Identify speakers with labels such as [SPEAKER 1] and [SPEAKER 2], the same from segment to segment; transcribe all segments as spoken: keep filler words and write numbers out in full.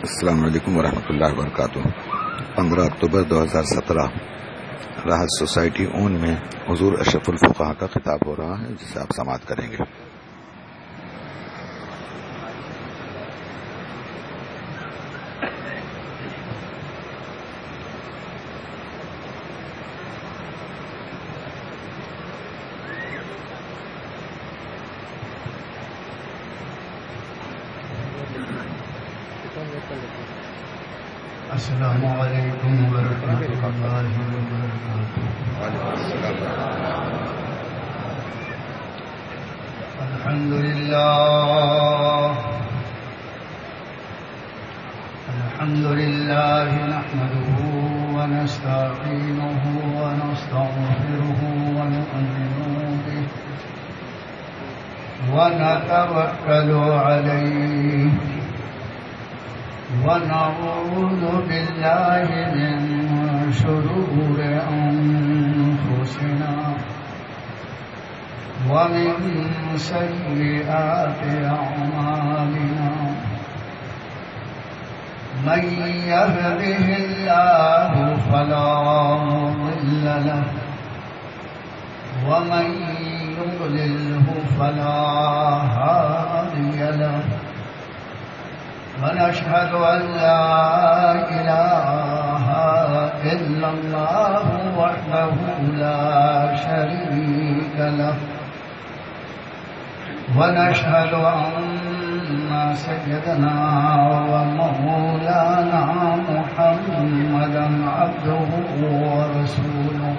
[SPEAKER 1] السلام علیکم ورحمۃ اللہ وبرکاتہ۔ پندرہ اکتوبر دو ہزار سترہ راحت سوسائٹی اون میں حضور اشرف الفقہاء کا خطاب ہو رہا ہے، جسے آپ سماعت کریں گے۔
[SPEAKER 2] السلام علیکم ورحمۃ اللہ وبرکاتہ۔ الحمد للہ الحمد للہ نحمده ونستعینه ونستغفره ونؤمن به ونتوکل علیہ ونعوذ بالله من شرور أنفسنا ومن سيئات أعمالنا، من يهده الله فلا مضل له ومن يضلله فلا هادي له، ونشهد أن لا إله إلا الله وحده لا شريك له، ونشهد أن سيدنا ومولانا محمدا عبده ورسوله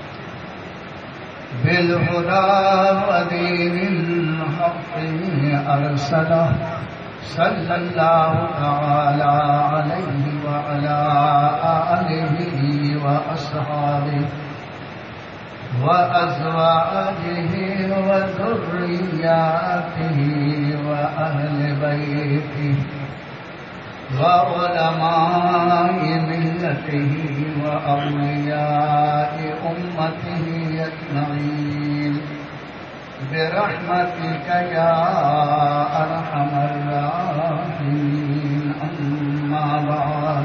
[SPEAKER 2] بالهدى ودين الحق أرسله، صلى الله تعالى عليه وعلى آله وأصحابه وأزواجه وذرياته وأهل بيته وعلماء ملته وأولياء أمته أجمعين برحمتك يا أرحم الراحمين۔ أما بعد،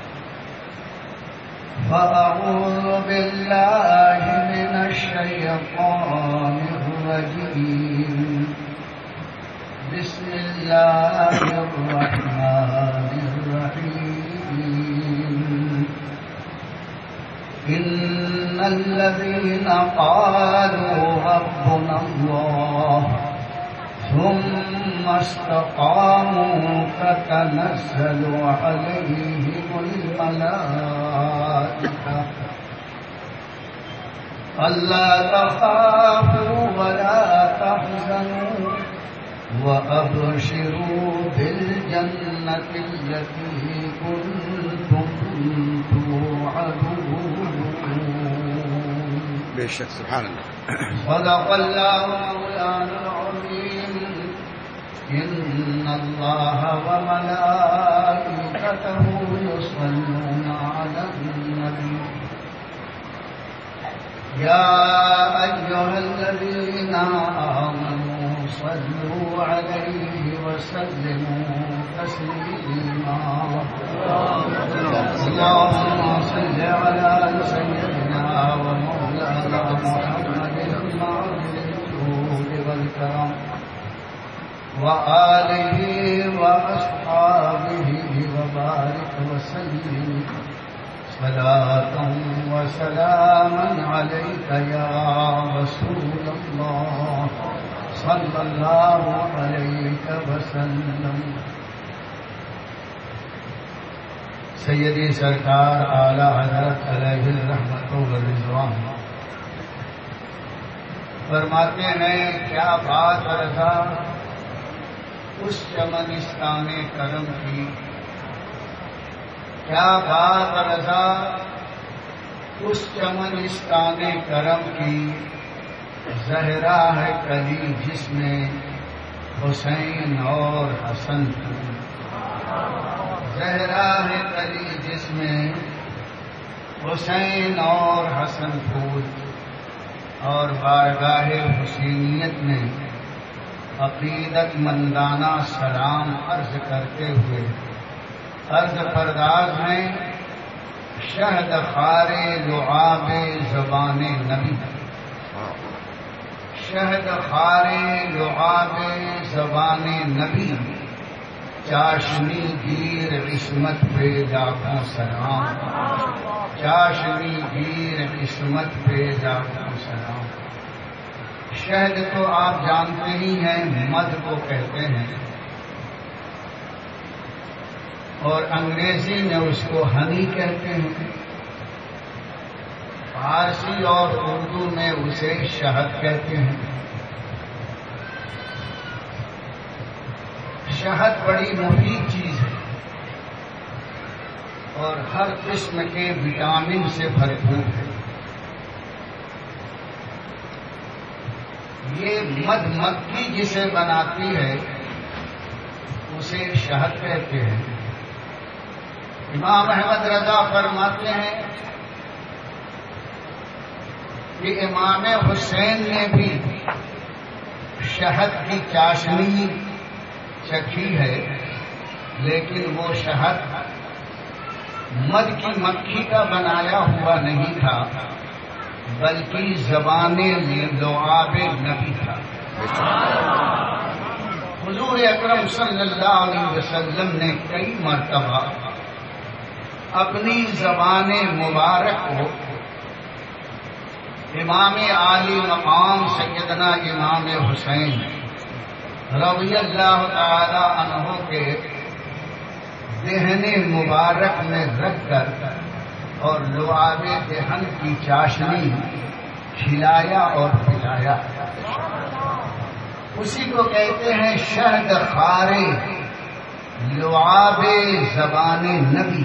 [SPEAKER 2] فأعوذ بالله من الشيطان الرجيم، بسم الله الرحمن الرحيم۔ إن الذين قالوا ربنا الله ثم استقاموا تتنزل عليهم الملائكة ألا تخافوا ولا تحزنوا وأبشروا بالجنة التي كنتم توعدون۔
[SPEAKER 1] بے شک، سبحان اللہ۔
[SPEAKER 2] صدق اللہ مولانا العظیم۔ إن الله وملائكته يصلون على النبي يا أيها الذين آمنوا صلوا عليه وسلموا تسليما۔ اللهم صل على سيدنا ومولانا محمد المعظم الجود والكرم وآله وأصحابه وبارك وسلم صلاة وسلاما عليك يا رسول الله صلى الله عليك وسلم۔ سیدی سرکار اعلی حضرت علیہ الرحمت والرضوان فرماتے ہیں، کیا بات رضا اس چمنستان کرم کی، کیا بات رضا اس چمنستان کرم کی، زہرا ہے کلی جس میں حسین اور حسن کی، زہرا ہے کلی جس میں حسین اور حسن پھول، اور بارگاہ حسینیت میں عقیدت مندانہ سلام عرض کرتے ہوئے عرض پرداز میں شہد خارے لعاب زبان نبی، شہد خارے لعاب زبان نبی، چاشنی گیر عصمت پہ لاکھوں سلام، چاشنی گیر عصمت پہ لاکھوں سلام۔ شہد تو آپ جانتے ہی ہیں مد کو کہتے ہیں، اور انگریزی میں اس کو ہنی کہتے ہیں، فارسی اور اردو میں اسے شہد کہتے ہیں۔ شہد بڑی مفید چیز ہے اور ہر قسم کے وٹامن سے بھرپور ہے۔ یہ مد مکھی جسے بناتی ہے اسے شہد کہتے ہیں۔ امام احمد رضا فرماتے ہیں کہ امام حسین نے بھی شہد کی چاشنی چکھی ہے، لیکن وہ شہد مد کی مکھی کا بنایا ہوا نہیں تھا، بلکہ زبان لعاب نبی تھا۔ حضور اکرم صلی اللہ علیہ وسلم نے کئی مرتبہ اپنی زبان مبارک کو امام عالی مقام سیدنا امام حسین رضی اللہ تعالی عنہ کے دہن مبارک میں رکھ کر اور لعاب دہن کی چاشنی کھلایا اور پلایا۔ اسی کو کہتے ہیں شہد خارے لعاب زبان نبی۔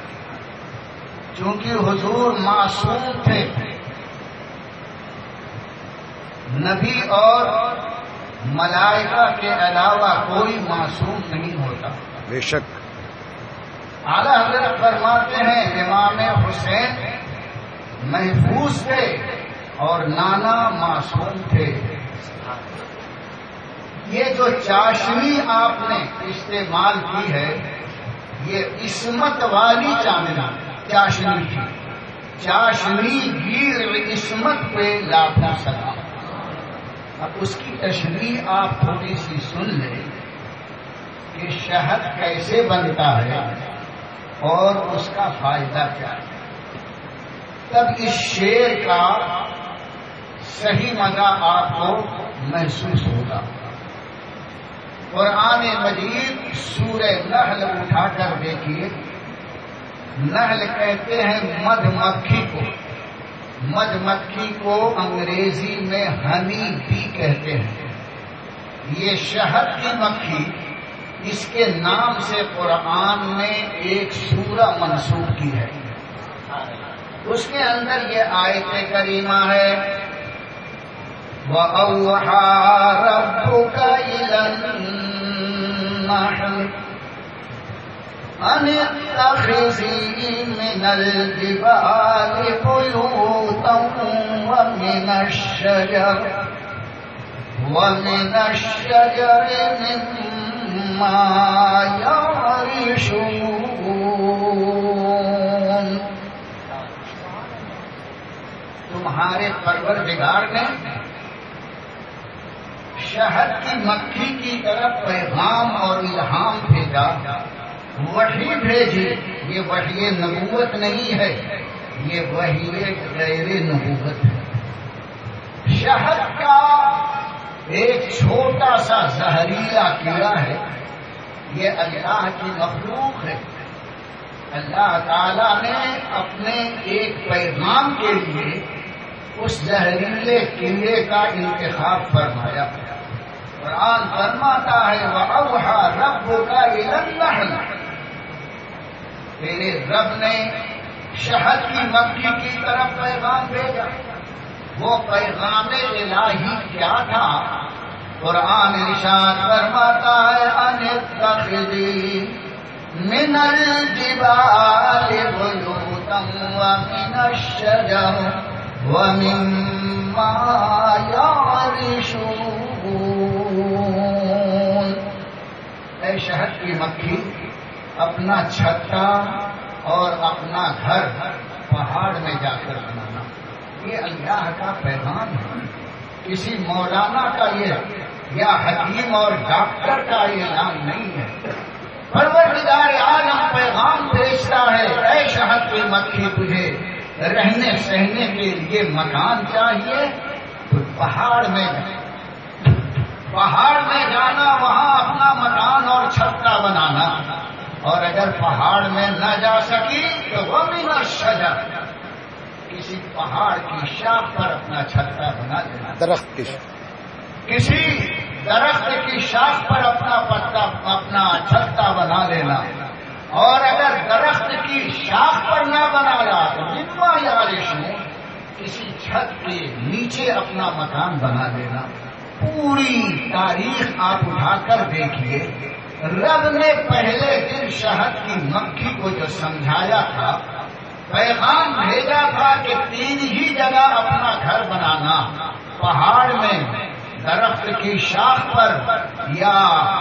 [SPEAKER 2] چونکہ حضور معصوم تھے، نبی اور ملائکہ کے علاوہ کوئی معصوم نہیں ہوتا۔
[SPEAKER 1] بے شک
[SPEAKER 2] اعلیٰ حضرت فرماتے ہیں امام حسین محفوظ تھے اور نانا معصوم تھے۔ یہ جو چاشنی آپ نے استعمال کی ہے یہ عصمت والی چامنا چاشنی تھی، چاشنی گیر عصمت پہ لاکھوں سلام۔ اب اس کی تشریح آپ تھوڑی سی سن لیں کہ شہد کیسے بنتا ہے اور اس کا فائدہ کیا ہے، تب اس شعر کا صحیح مزہ آپ کو محسوس ہوگا۔ قرآن مجید سورہ نحل اٹھا کر دیکھیے، نحل کہتے ہیں مدھ مکھی کو، مدھ مکھی کو انگریزی میں ہنی بی کہتے ہیں۔ یہ شہد کی مکھی، اس کے نام سے قرآن نے ایک سورہ منسوخ کی ہے، اس کے اندر یہ آیت کریمہ ہے وَأَوْحَى رَبُّكَ إِلَى النَّحْلِ أَنِ اتَّخِذِي مِنَ الْجِبَالِ بُيُوتًا وَمِنَ الشَّجَرِ وَمِنَ الشَّجَرِ مِمَّا يَعْرِشُونَ۔ تمہارے پروردگار نے شہد کی مکھی کی طرف پیغام اور الہام بھیجا، وحی بھیجی۔ یہ وحی نبوت نہیں ہے، یہ وحی غیر نبوت ہے۔ شہد کا ایک چھوٹا سا زہریلا کیڑا ہے، یہ اللہ کی مخلوق ہے۔ اللہ تعالی نے اپنے ایک پیغام کے لیے اس زہریلے کیڑے کا انتخاب فرمایا۔ قرآن فرماتا ہے وَأَوْحَى رَبُّكَ إِلَى النَّحْلِ، تیرے رب نے شہد کی مکھی کی طرف پیغام بھیجا۔ وہ پیغام الہی کیا تھا؟ قرآن ارشاد فرماتا ہے أَنِ اتَّخِذِي مِنَ الْجِبَالِ بُيُوتًا وَمِنَ الشَّجَرِ وَمِمَّا يَعْرِشُونَ۔ اے شہد کی مکھی، اپنا چھتا اور اپنا گھر پہاڑ میں جا کر بنانا، یہ اللہ کا پیغام ہے، کسی مولانا کا یہ یا حکیم اور ڈاکٹر کا اعلان نہیں ہے۔ پروردگار عالم پیغام بھیجتا ہے، اے شہد کی مکھی تجھے رہنے سہنے کے لیے مکان چاہیے تو پہاڑ میں پہاڑ میں جانا، وہاں اپنا مکان اور چھتا بنانا، اور اگر پہاڑ میں نہ جا سکی تو وہ بھی نہ شجر، کسی پہاڑ کی شاخ پر اپنا چھتا بنا دینا،
[SPEAKER 1] درخت کی
[SPEAKER 2] کسی درخت کی شاخ پر اپنا پتا اپنا چھتا بنا لینا، اور اگر درخت کی شاخ پر نہ بنایا تو جتنا یارش میں کسی چھت کے نیچے اپنا مکان بنا لینا۔ پوری تاریخ آپ اٹھا کر دیکھیے، رب نے پہلے دن شہد کی مکھی کو جو سمجھایا تھا، پیغام بھیجا تھا کہ تین ہی جگہ اپنا گھر بنانا، پہاڑ میں، درخت کی شاخ پر، یا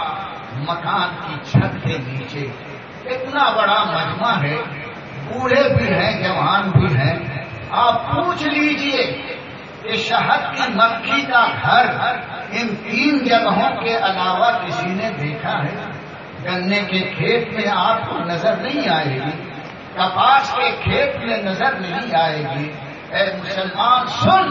[SPEAKER 2] مکان کی چھت کے نیچے۔ اتنا بڑا مجمع ہے، بوڑھے بھی ہیں، جوان بھی ہیں، آپ پوچھ لیجئے کہ شہد کی مکھی کا گھر ان تین جگہوں کے علاوہ کسی نے دیکھا ہے؟ گنے کے کھیت میں آپ کو نظر نہیں آئے گی، کپاس کے کھیت میں نظر نہیں آئے گی۔ اے مسلمان سن،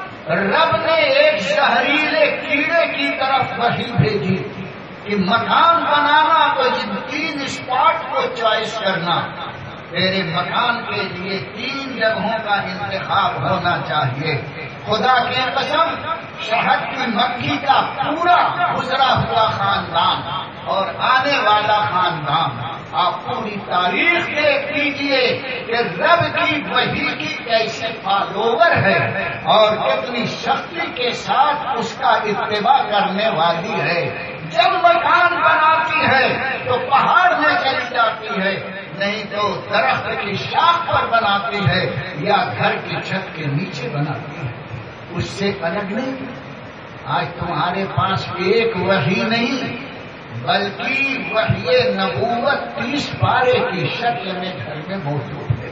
[SPEAKER 2] رب نے ایک زہریلے کیڑے کی طرف وحی بھیجی کہ مکان بنانا تو ان تین اسپاٹ کو چوائس کرنا، تیرے مکان کے لیے تین جگہوں کا انتخاب ہونا چاہیے۔ خدا کی قسم، شہد کی مکھی کا پورا گزرا ہوا خاندان اور آنے والا خاندان، آپ پوری تاریخ دیکھ لیجیے کہ رب کی وحی کی کیسے فالوور ہے اور کتنی شکتی کے ساتھ اس کا اتباع کرنے والی ہے۔ جب مکان بناتی ہے تو پہاڑ میں چلی جاتی ہے، نہیں تو درخت کی شاخ پر بناتی ہے یا گھر کی چھت کے نیچے بناتی ہے، اس سے الگ نہیں۔ آج تمہارے پاس ایک وحی نہیں بلکہ وحی نبوت تیس پارے کی شکل میں گھر میں موجود ہے۔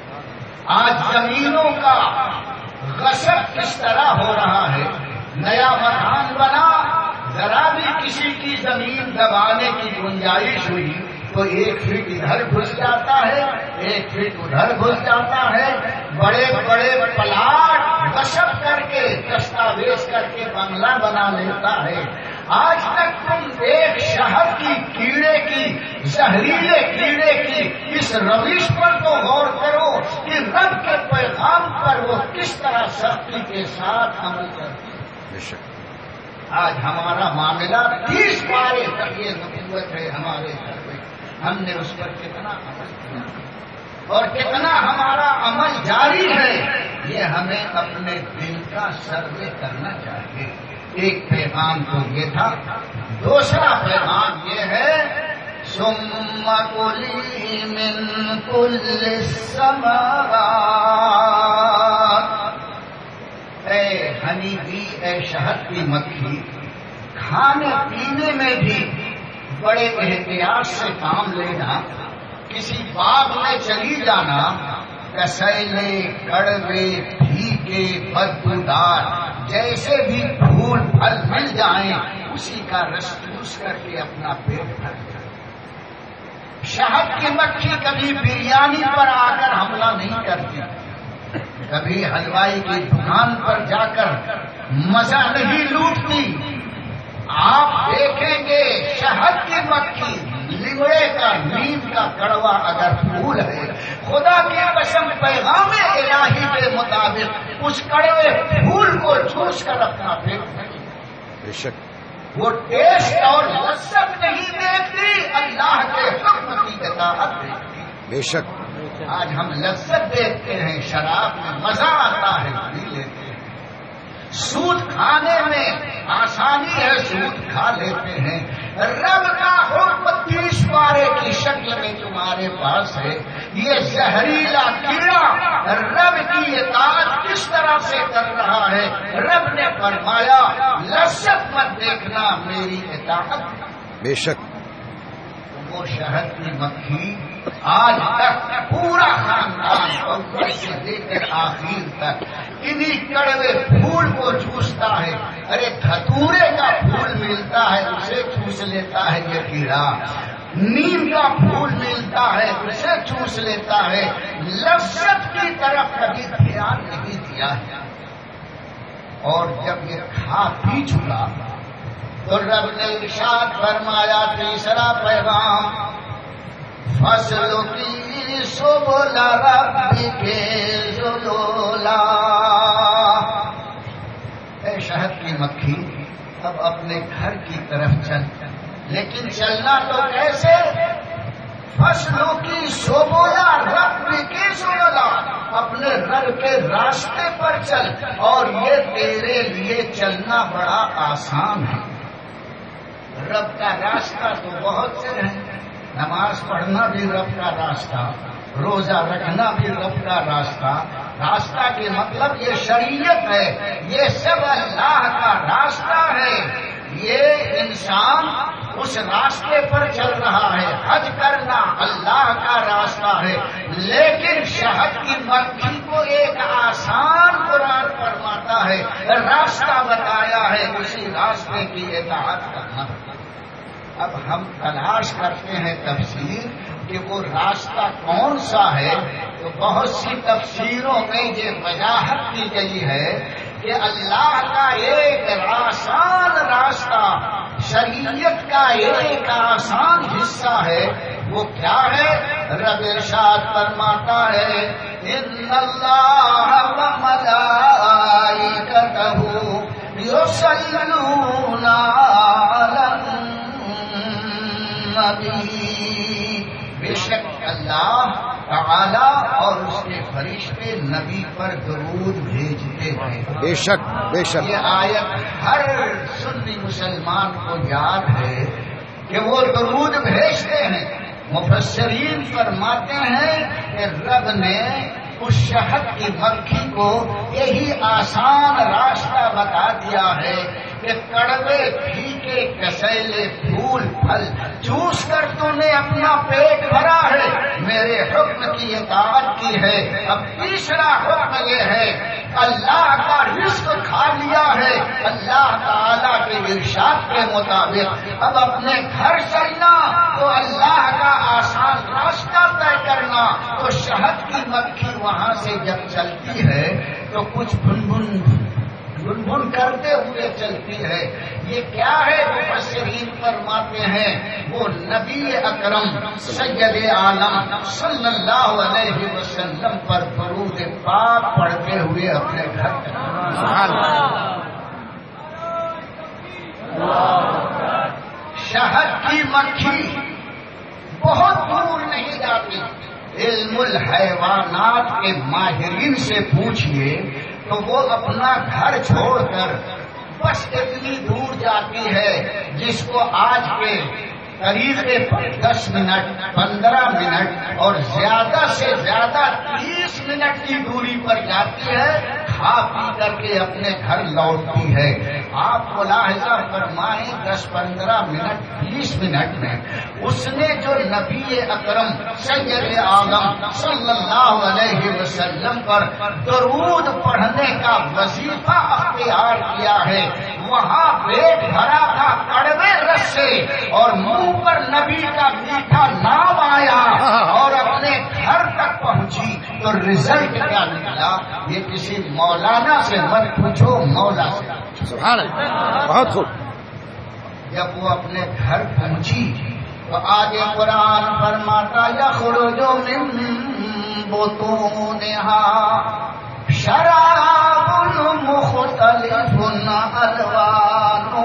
[SPEAKER 2] آج زمینوں کا غصب کس طرح ہو رہا ہے، نیا مکان بنا، ذرا بھی کسی کی زمین دبانے کی گنجائش ہوئی تو ایک فٹ ادھر گھس جاتا ہے، ایک فٹ ادھر گھس جاتا ہے، بڑے بڑے پلاٹ غصب کر کے دستاویز کر کے بنگلہ بنا لیتا ہے۔ آج تک تم ایک شہد کی کیڑے کی، زہریلے کیڑے کی اس روش پر تو غور کرو کہ رب کے پیغام پر وہ کس طرح سختی کے ساتھ عمل کرتی ہے۔ آج ہمارا معاملہ تیس پارے تک یہ نبوت ہے ہمارے گھر میں، ہم نے اس پر کتنا عمل کیا اور کتنا ہمارا عمل جاری ہے، یہ ہمیں اپنے دل کا سروے کرنا چاہیے۔ ایک پیغام تو یہ تھا، دوسرا پیغام یہ ہے، ثم کلی من کل الثمرات، اے ہنی بی، اے شہد کی مکھی، کھانے پینے میں بھی بڑے احتیاط سے کام لینا، کسی باغ میں چلی جانا، کسیلے، کڑوے، پھیکے، بدبودار جیسے بھی پھول پھل مل جائیں اسی کا رس چوس کر کے اپنا پیٹ بھر جائے۔ شہد کی مکھی کبھی بریانی پر آ کر حملہ نہیں کرتی، کبھی حلوائی کی دکان پر جا کر مزہ نہیں لوٹتی۔ آپ دیکھیں گے شہد کی مکھی، لیمڑے کا، نیم کا کڑوا اگر پھول ہے، خدا کی قسم پیغام الہی کے مطابق اس کڑوے پھول کو چوس کر اپنا پیٹ بھرے۔
[SPEAKER 1] بے شک
[SPEAKER 2] وہ ٹیسٹ اور لذت نہیں دیکھتی، اللہ کے حکم کی اطاعت دیکھتی۔
[SPEAKER 1] بے شک
[SPEAKER 2] آج ہم لذت دیکھتے ہیں، شراب میں مزہ آتا ہے، پی لیتے ہیں، سود کھانے میں آسانی ہے، سود کھا لیتے ہیں۔ رب کا حکم تیس پارے کی شکل میں تمہارے پاس ہے، یہ زہریلا کیڑا رب کی اطاعت کس طرح سے کر رہا ہے۔ رب نے فرمایا لذت مت دیکھنا، میری اطاعت۔
[SPEAKER 1] بے شک
[SPEAKER 2] وہ وہ شہد کی مکھی آج تک پورا خاندان اول سے لے کر آخر تک انہی کڑوے پھول کو چوستا ہے. ارے دھتورے کا پھول ملتا ہے اسے چوس لیتا ہے یہ کیڑا, نیم کا پھول ملتا ہے اسے چوس لیتا ہے, لذت کی طرف کبھی دھیان نہیں دیا ہے. اور جب یہ کھا پی چکا تو رب نے ارشاد فرمایا تیسرا پیغام, فصلوں کی سبلا رب کے ذلولا. اے شہد کی مکھی اب اپنے گھر کی طرف چل, لیکن چلنا تو کیسے؟ فصلوں کی سبلا رب کے ذلولا, اپنے رب کے راستے پر چل. اور یہ تیرے لیے چلنا بڑا آسان ہے. رب کا راستہ تو بہت سے ہیں, نماز پڑھنا بھی رب کا راستہ, روزہ رکھنا بھی رب کا راستہ. راستہ کے مطلب یہ شریعت ہے, یہ سب اللہ کا راستہ ہے. یہ انسان اس راستے پر چل رہا ہے. حج کرنا اللہ کا راستہ ہے, لیکن شہد کی مکھی کو ایک آسان قرآن فرماتا ہے, راستہ بتایا ہے, اسی راستے کی اطاعت کرنا. اب ہم تلاش کرتے ہیں تفسیر کہ وہ راستہ کون سا ہے, تو بہت سی تفسیروں میں یہ وضاحت کی گئی ہے کہ اللہ کا ایک آسان راستہ, شریعت کا ایک آسان حصہ ہے. وہ کیا ہے؟ رب ارشاد فرماتا ہے ان اللہ و ملائکتہ یصلون علی نبی, بے شک اللہ تعالی اور اس کے فرشتے نبی پر درود بھیجتے ہیں.
[SPEAKER 1] بے شک بے شک
[SPEAKER 2] یہ آیت ہر سنی مسلمان کو یاد ہے کہ وہ درود بھیجتے ہیں. مفسرین فرماتے ہیں کہ رب نے اس شہد کی مکھی کو یہی آسان راستہ بتا دیا ہے کہ کڑوے پھیکے کسیلے پھول پھل چوس کر تو نے اپنا پیٹ بھرا ہے, میرے حکم کی اطاعت کی ہے. اب تیسرا حکم یہ ہے اللہ کا رزق کھا لیا ہے اللہ تعالیٰ کے ارشاد کے مطابق. اب اپنے گھر چلنا تو اللہ کا آسان راستہ طے کرنا. تو شہد کی مکھی وہاں سے جب چلتی ہے تو کچھ بھنبھن بھنبھن کرتے ہوئے چلتی ہے. یہ کیا ہے؟ مفسرین فرماتے ہیں وہ نبی اکرم سید عالم صلی اللہ علیہ وسلم پر درود پاک پڑھتے ہوئے اپنے گھر. شہد کی مکھی بہت دور نہیں جاتی. علم الحیوانات کے ماہرین سے پوچھئے تو وہ اپنا گھر چھوڑ کر بس اتنی دور جاتی ہے جس کو آج کے طریقے پر دس منٹ پندرہ منٹ اور زیادہ سے زیادہ تیس منٹ کی دوری پر جاتی ہے, کھا پی کر کے اپنے گھر لوٹتی ہے. آپ ملاحظہ فرمائیں دس پندرہ منٹ بیس منٹ میں اس نے جو نبی اکرم سید عالم صلی اللہ علیہ وسلم پر درود پڑھنے کا وظیفہ اختیار کیا ہے, وہاں پیٹ بھرا تھا کڑوے رس سے اور منہ پر نبی کا میٹھا نام آیا اور اپنے گھر تک پہنچی. تو رزلٹ کیا نکلا یہ کسی مولانا سے مت پوچھو, مولا سے.
[SPEAKER 1] سبحان اللہ, بہت خوب.
[SPEAKER 2] جب وہ اپنے گھر پہنچی تو آگے قرآن فرماتا یخرج من بطونہا شراب مختلف الوانہ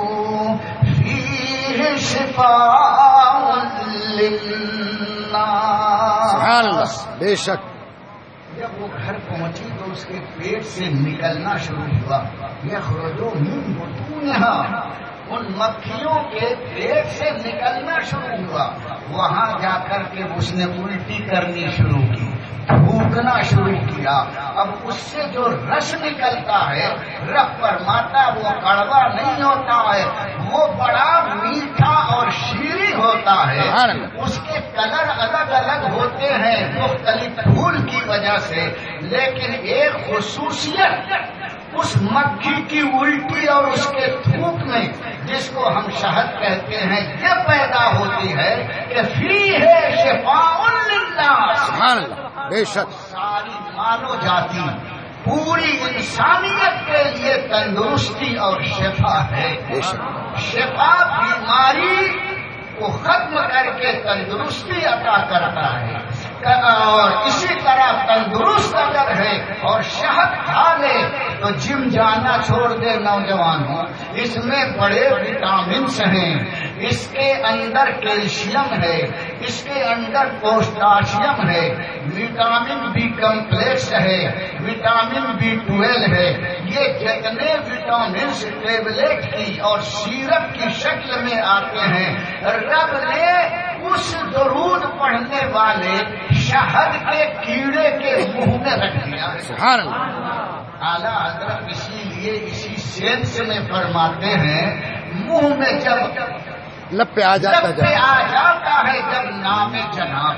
[SPEAKER 2] فیہ شفاء للناس.
[SPEAKER 1] سبحان اللہ, بے شک.
[SPEAKER 2] جب وہ گھر پہنچی تو اس کے پیٹ سے نکلنا شروع ہوا. یخرج من بطونہا, ان مکھیوں کے پیٹ سے نکلنا شروع ہوا. وہاں جا کر کے اس نے الٹی کرنی شروع کی, بھوکنا شروع کیا. اب اس سے جو رس نکلتا ہے رب فرماتا وہ کڑوا نہیں ہوتا ہے, وہ بڑا میٹھا اور شیریں ہوتا ہوتا ہے اس کے کلر الگ الگ ہوتے ہیں مختلف پھول کی وجہ سے، لیکن ایک خصوصیت اس مکھی کی الٹی اور اس کے تھوک میں جس کو ہم شہد کہتے ہیں یہ پیدا ہوتی ہے کہ فیہ شفاء للناس،
[SPEAKER 3] سبحان اللہ، بے شک
[SPEAKER 2] ساری مانو جاتی پوری انسانیت کے لیے تندرستی اور شفا ہے۔
[SPEAKER 3] بے شک
[SPEAKER 2] شفا بیماری کو ختم کر کے تندرستی عطا کرتا ہے، اور اسی طرح تندرست اگر ہے اور شہد کھا لے تو جم جانا چھوڑ دے نوجوانوں، اس میں بڑے وٹامنس ہیں، اس کے اندر کیلشیم ہے، اس کے اندر پوٹاشیم ہے، وٹامن بی کمپلیکس ہے، وٹامن بی ٹویلو ہے، یہ جتنے وٹامنس ٹیبلٹ کی اور سیرپ کی شکل میں آتے ہیں رب نے اس درود پڑھنے والے شہد کے کیڑے کے منہ میں رکھ دیا۔
[SPEAKER 3] سبحان اللہ،
[SPEAKER 2] اعلیٰ حضرت اسی لیے اسی سینس میں فرماتے ہیں منہ میں جب
[SPEAKER 3] لب پہ آ جاتا
[SPEAKER 2] لب پہ آ جاتا ہے جب نام جناب،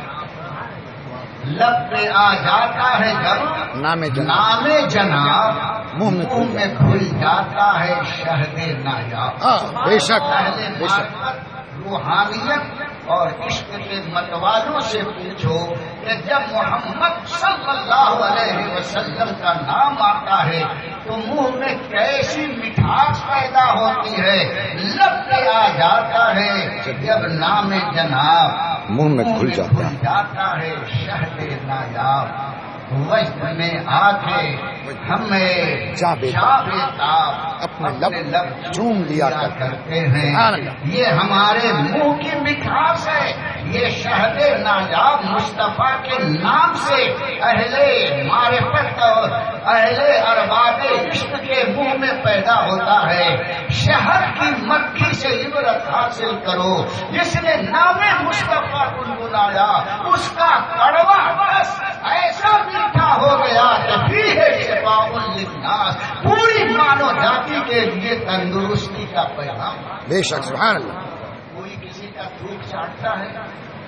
[SPEAKER 2] لب پہ آ جاتا ہے جب
[SPEAKER 3] نام جناب،
[SPEAKER 2] نام جناب،
[SPEAKER 3] منہ میں
[SPEAKER 2] منہ میں کھل جاتا ہے شہد نایاب۔
[SPEAKER 3] ہاں بے شک
[SPEAKER 2] پہلے
[SPEAKER 3] بے شک
[SPEAKER 2] معرفت روحانیت اور عشق کے متوالوں سے پوچھو کہ جب محمد صلی اللہ علیہ وسلم کا نام آتا ہے تو منہ میں کیسی مٹھاس پیدا ہوتی ہے، لب پہ آ جاتا ہے جب نام جناب،
[SPEAKER 3] منہ میں کھل جاتا ہے،
[SPEAKER 2] جاتا ہے شہد نایاب۔ وجد میں آ کے ہمیں
[SPEAKER 3] جاویداب اپنے لب چوم لیا
[SPEAKER 2] کرتے ہیں، یہ ہمارے منہ کی مٹھاس ہے، یہ شہد نایاب مصطفیٰ کے نام سے اہل معرفت اور اہل ارباب عشق کے منہ میں پیدا ہوتا ہے۔ شہد کی مکھی سے عبرت حاصل کرو، جس نے نام مصطفیٰ گنگنایا اس کا کڑوا رس ایسا میٹھا ہو گیا کہ فیہ شفاء للناس، پوری مانو جاتی کے لیے تندرستی کا پیغام۔
[SPEAKER 3] بے شک سبحان اللہ۔
[SPEAKER 2] کوئی کسی کا تھوک چاٹتا ہے،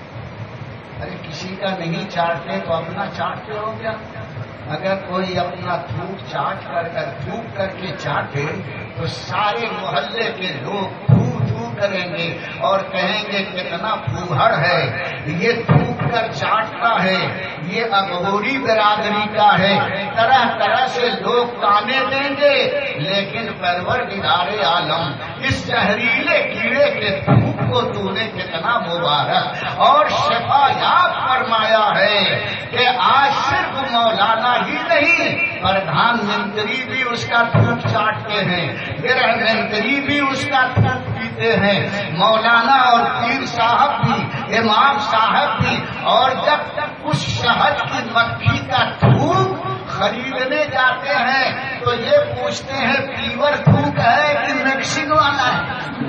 [SPEAKER 2] ارے کسی کا نہیں چاٹتے تو اپنا چاٹتے ہو گیا؟ اگر کوئی اپنا تھوک چاٹ کر کر تھوک کر کے چاٹے تو سارے محلے کے لوگ تھو تھو کریں گے اور کہیں گے کتنا پھوہڑ ہے، یہ تھوک کر چاٹتا ہے، یہ اغوری برادری کا ہے، طرح طرح سے لوگ تانے دیں گے، لیکن پروردگار عالم اس زہریلے کیڑے کے تھوک کو تو نے کتنا مبارک اور شفا یاب فرمایا ہے کہ آج صرف مولانا ہی نہیں، پردھان منتری بھی اس کا تھوک چاٹتے ہیں، گرہ منتری بھی اس کا تھوک پیتے ہیں، مولانا اور پیر صاحب بھی، امام صاحب بھی، اور جب تک اس شہد کی مکھی کا تھوک خریدنے جاتے ہیں تو یہ پوچھتے ہیں پیور تھوک ہے کہ مکسنگ والا ہے؟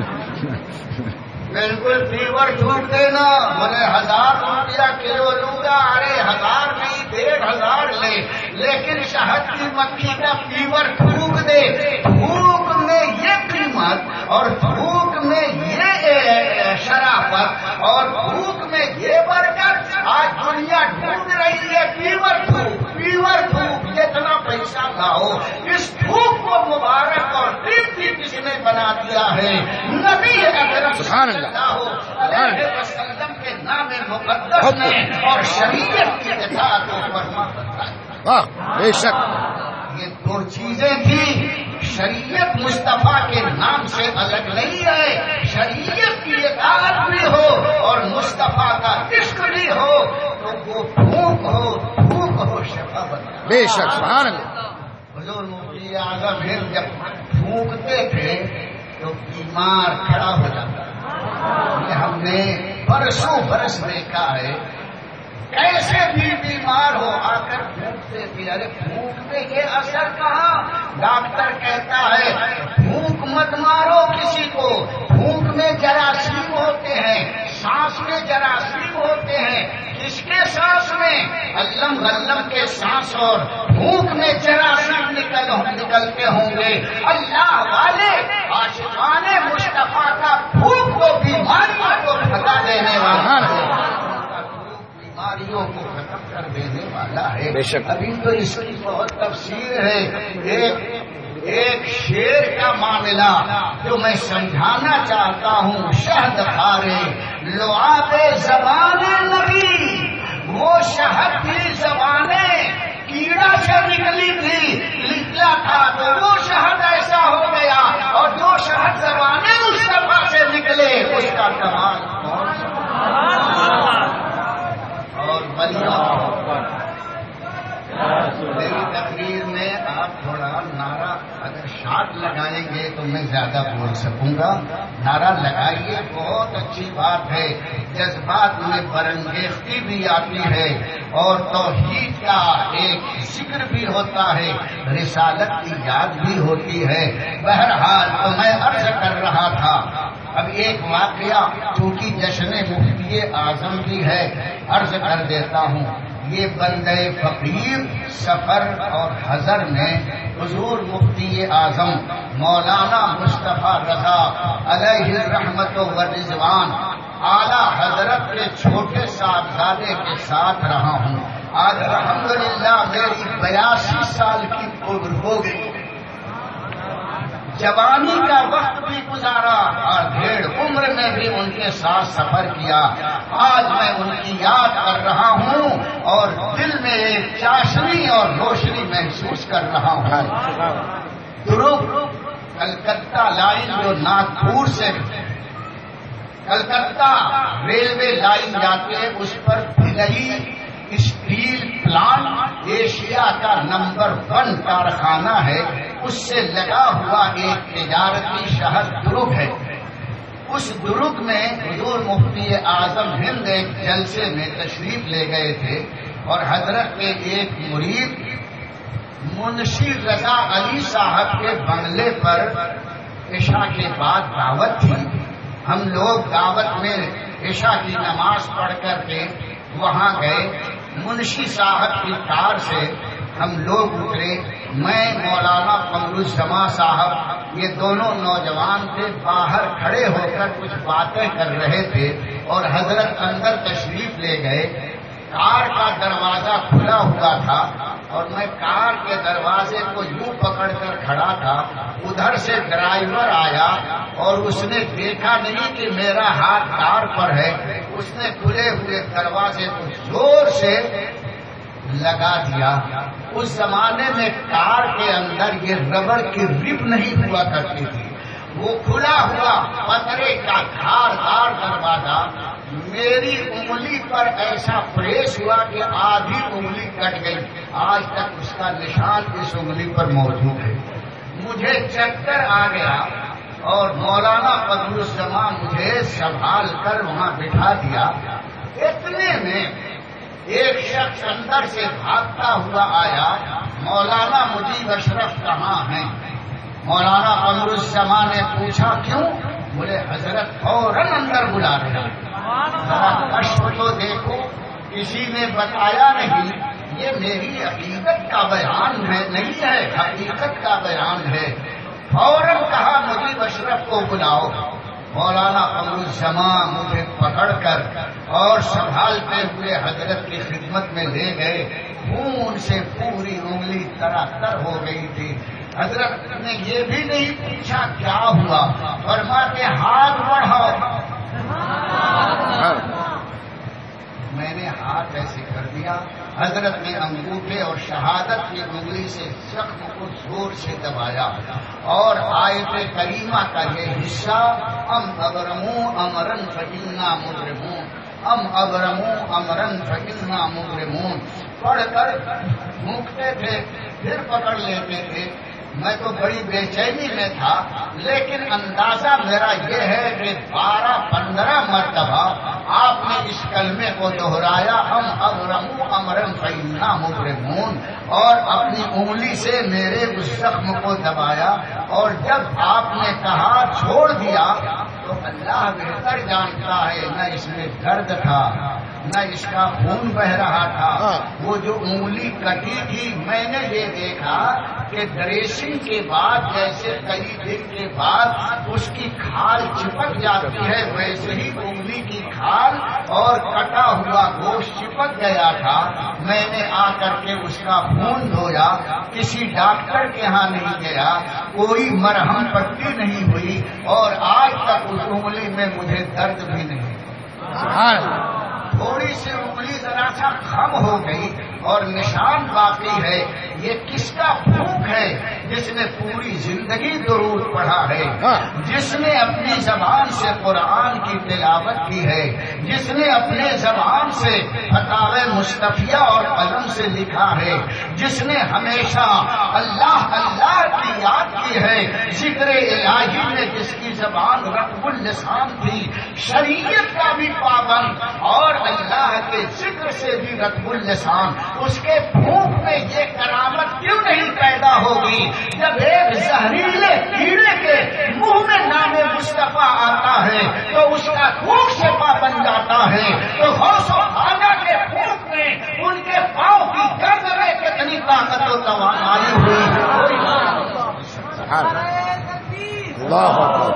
[SPEAKER 2] بالکل پیور تھوک دینا، بولے ہزار روپیہ کلو لوں گا، ارے ہزار نہیں ڈیڑھ ہزار لے، لیکن شہد کی مکھی کا پیور تھوک دے۔ تھوک میں یہ قیمت اور تھوک میں یہ شرافت اور تھوک میں یہ برکت آج دنیا ڈھونڈ رہی ہے۔ پیور تھوک، پیور تھوک، جتنا پیسہ لاؤ اس تھوک کو مبارک اور قیمتی کس نے بنا دیا ہے؟ نبی اکرم
[SPEAKER 3] سبحان اللہ
[SPEAKER 2] علیہ وسلم کے نام مقدس نے اور شریعت کی اطاعت و فرما برداری۔
[SPEAKER 3] واہ بے شک،
[SPEAKER 2] یہ دو چیزیں تھیں، شریعت مصطفیٰ کے نام سے الگ نہیں ہے، شریعت کی اطاعت بھی ہو اور مصطفیٰ کا عشق بھی ہو تو وہ پھونک ہو، پھونک ہو شفا بنا۔
[SPEAKER 3] بے شک سبحان اللہ۔
[SPEAKER 2] حضور مفتی اعظم ہند جب پھونکتے تھے تو بیمار کھڑا ہو جاتا، یہ ہم نے برسوں برس دیکھا ہے، کیسے بھی بیمار ہو آ کر پھونکتے تھے۔ ارے پھونک میں یہ اثر کہاں؟ ڈاکٹر کہتا ہے پھونک مت مارو کسی کو، پھونک میں جراثیم ہوتے ہیں، سانس میں جراثیم ہوتے ہیں۔ کس کے سانس میں؟ علم غلم کے سانس اور پھونک میں جراثیم نکل نکلتے ہوں گے۔ اللہ والے عاشقان مصطفیٰ کا پھونک کو بیماریوں کو بھگا دینے
[SPEAKER 3] بے شک
[SPEAKER 2] ابھی تو اس کی بہت تفسیر ہے. ایک ایک شیر کا معاملہ جو میں سمجھانا چاہتا ہوں. شہد خارے لعاب زبان نبی، وہ شہد کی زبانیں کیڑا سے نکلی تھی، نکلا تھا تو وہ شہد ایسا ہو گیا، اور جو شہد زبانیں اس طرح سے نکلے اس کا کمال کون سا. اور بلکہ میری تقریر میں آپ تھوڑا نعرہ اگر شاٹ لگائیں گے تو میں زیادہ بول سکوں گا. نعرہ لگائیے، بہت اچھی بات ہے. جذبات میں برانگیختی بھی آتی ہے اور توحید کا ایک ذکر بھی ہوتا ہے، رسالت کی یاد بھی ہوتی ہے. بہرحال تو میں عرض کر رہا تھا، اب ایک واقعہ چونکہ جشن مفتی اعظم کی ہے عرض کر دیتا ہوں. یہ بندے فقیر سفر اور حضر میں حضور مفتی اعظم مولانا مصطفیٰ رضا علیہ الرحمت و رضوان اعلیٰ حضرت کے چھوٹے صاحبزادے کے ساتھ رہا ہوں. آج الحمدللہ میری بیاسی سال کی عمر ہو گئی. جوانی کا وقت بھی گزارا اور ڈھیڑ عمر میں بھی ان کے ساتھ سفر کیا. آج میں ان کی یاد کر رہا ہوں اور دل میں ایک چاشنی اور روشنی محسوس کر رہا ہوں. دروپ کلکتہ لائن جو ناگپور سے کلکتہ ریلوے لائن جاتے ہیں، اس پر بھلئی اسٹیل پلانٹ ایشیا کا نمبر ون کارخانہ ہے. اس سے لگا ہوا ایک تجارتی شہر درگ ہے. اس درگ میں حضور مفتی اعظم ہند ایک جلسے میں تشریف لے گئے تھے اور حضرت کے ایک مرید منشی رضا علی صاحب کے بنگلے پر عشاء کے بعد دعوت تھی. ہم لوگ دعوت میں عشاء کی نماز پڑھ کر کے وہاں گئے. منشی صاحب کی کار سے ہم لوگ اترے. میں مولانا قمر الزمان صاحب یہ دونوں نوجوان تھے، باہر کھڑے ہو کر کچھ باتیں کر رہے تھے اور حضرت اندر تشریف لے گئے. کار کا دروازہ کھلا ہوا تھا اور میں کار کے دروازے کو یوں پکڑ کر کھڑا تھا. ادھر سے ڈرائیور آیا اور اس نے دیکھا نہیں کہ میرا ہاتھ کار پر ہے. اس نے کھلے ہوئے دروازے کو زور سے لگا دیا. اس زمانے میں کار کے اندر یہ ربڑ کی رب نہیں ہوا کرتی تھی. وہ کھلا ہوا پترے کا دھاردار دروازہ میری انگلی پر ایسا پریس ہوا کہ آدھی انگلی کٹ گئی. آج تک اس کا نشان اس انگلی پر موجود ہے. مجھے چکر آ گیا اور مولانا قمر الزمان مجھے سنبھال کر وہاں بٹھا دیا. اتنے میں ایک شخص اندر سے بھاگتا ہوا آیا. مولانا مجیب اشرف کہاں ہیں؟ مولانا قمر الزمان نے پوچھا کیوں؟ بولے حضرت فوراً اندر بلا رہے ہیں. ذرا کشف تو دیکھو. کسی نے بتایا نہیں. یہ میری حقیقت کا بیان ہے نہیں ہے، حقیقت کا بیان ہے. فوراً کہا مجیب اشرف کو بلاؤ. مولانا قمر الزمان مجھے پکڑ کر اور سنبھالتے ہوئے حضرت کی خدمت میں لے گئے. خون سے پوری انگلی تراتر ہو گئی تھی. حضرت نے یہ بھی نہیں پوچھا کیا ہوا، فرماتے ہاتھ بڑھاؤ. میں نے ہاتھ ایسے کر دیا. حضرت نے انگوٹھے اور شہادت کی انگلی سے زخم کو زور سے دبایا اور آیت کریمہ کا یہ حصہ ام ابرمو امرن فإنا مجرمون ام ابرمو امرن فإنا مجرمون پڑھ کر بھونکتے تھے پھر پکڑ لیتے تھے. میں تو بڑی بے چینی میں تھا، لیکن اندازہ میرا یہ ہے کہ بارہ پندرہ مرتبہ آپ نے اس کلمے کو دہرایا ہم ابرمو امرن فإنا مجرمون، اور اپنی انگلی سے میرے اس زخم کو دبایا. اور جب آپ نے کہا چھوڑ دیا تو اللہ بہتر جانتا ہے میں اس میں درد تھا. نہ اس کا خون بہ رہا تھا. وہ جو انگلی کٹی تھی میں نے یہ دیکھا کہ ڈریسنگ کے بعد جیسے کئی دن کے بعد اس کی کھال چپک جاتی ہے ویسے ہی انگلی کی کھال اور کٹا ہوا گوشت چپک گیا تھا. میں نے آ کر کے اس کا خون دھویا. کسی ڈاکٹر کے ہاں نہیں گیا, کوئی مرہم پٹی نہیں ہوئی اور آج تک اس انگلی میں مجھے درد بھی نہیں. تھوڑی سی انگلی ذرا سا خم ہو گئی اور نشان باقی ہے. یہ کس کا بھوک ہے جس نے پوری زندگی درود پڑھا ہے, جس نے اپنی زبان سے قرآن کی تلاوت کی ہے, جس نے اپنے زبان سے فتاوی مصطفیہ اور قلم سے لکھا ہے, جس نے ہمیشہ اللہ اللہ کی یاد کی ہے, ذکر الہی میں جس کی زبان رطب اللسان تھی, شریعت کا بھی پابند اور اللہ کے ذکر سے بھی رطب اللسان, اس کے بھوک میں یہ کرامت کیوں نہیں پیدا ہوگی جب ایک زہریلے کیڑے کے منہ میں نام مصطفیٰ آتا ہے تو اس کا بھوک سے پا بن جاتا ہے. تو غوث و خواجہ کے بھوک میں ان کے پاؤں کی گرد میں کتنی طاقت و توانائی ہوئی.
[SPEAKER 3] اللہ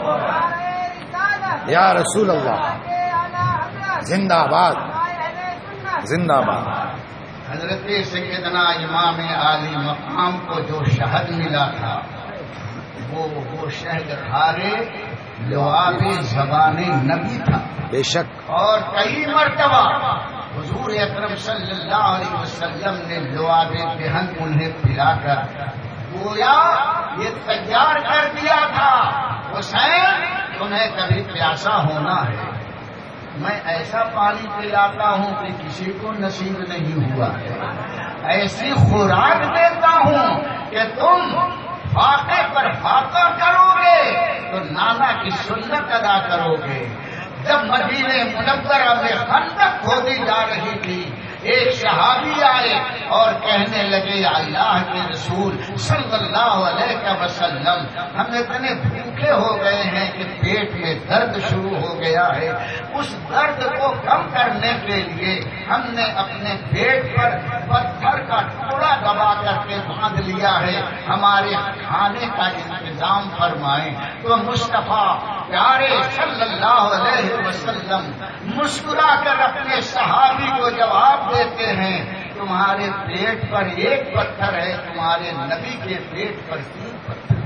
[SPEAKER 3] یا رسول اللہ, زندہ باد زندہ باد.
[SPEAKER 2] حضرت سیدنا امام عالی مقام کو جو شہد ملا تھا وہ وہ شہد خارے لعاب زبان نبی تھا.
[SPEAKER 3] بے شک.
[SPEAKER 2] اور کئی مرتبہ حضور اکرم صلی اللہ علیہ وسلم نے لعاب دہن انہیں پلا کر گویا یہ تیار کر دیا تھا, حسین تمہیں کبھی پیاسا ہونا ہے. میں ایسا پانی پلاتا ہوں کہ کسی کو نصیب نہیں ہوا ہے, ایسی خوراک دیتا ہوں کہ تم فاقے پر فاقہ کرو گے تو نانا کی سنت ادا کرو گے. جب مدینہ منورہ میں خندق کھودی جا رہی تھی, ایک صحابی آئے اور کہنے لگے اللہ کے رسول صلی اللہ علیہ وسلم ہم اتنے بھوکے ہو گئے ہیں کہ پیٹ میں درد شروع ہو گیا ہے. اس درد کو کم کرنے کے لیے ہم نے اپنے پیٹ پر پتھر کا ٹکڑا دبا کر کے باندھ لیا ہے, ہمارے کھانے کا انتظام فرمائیں. تو مصطفیٰ پیارے صلی اللہ علیہ وسلم مسکرا کر اپنے صحابی کو جواب دیتے ہیں تمہارے پیٹ پر ایک پتھر ہے, تمہارے نبی کے پیٹ پر تین پتھر.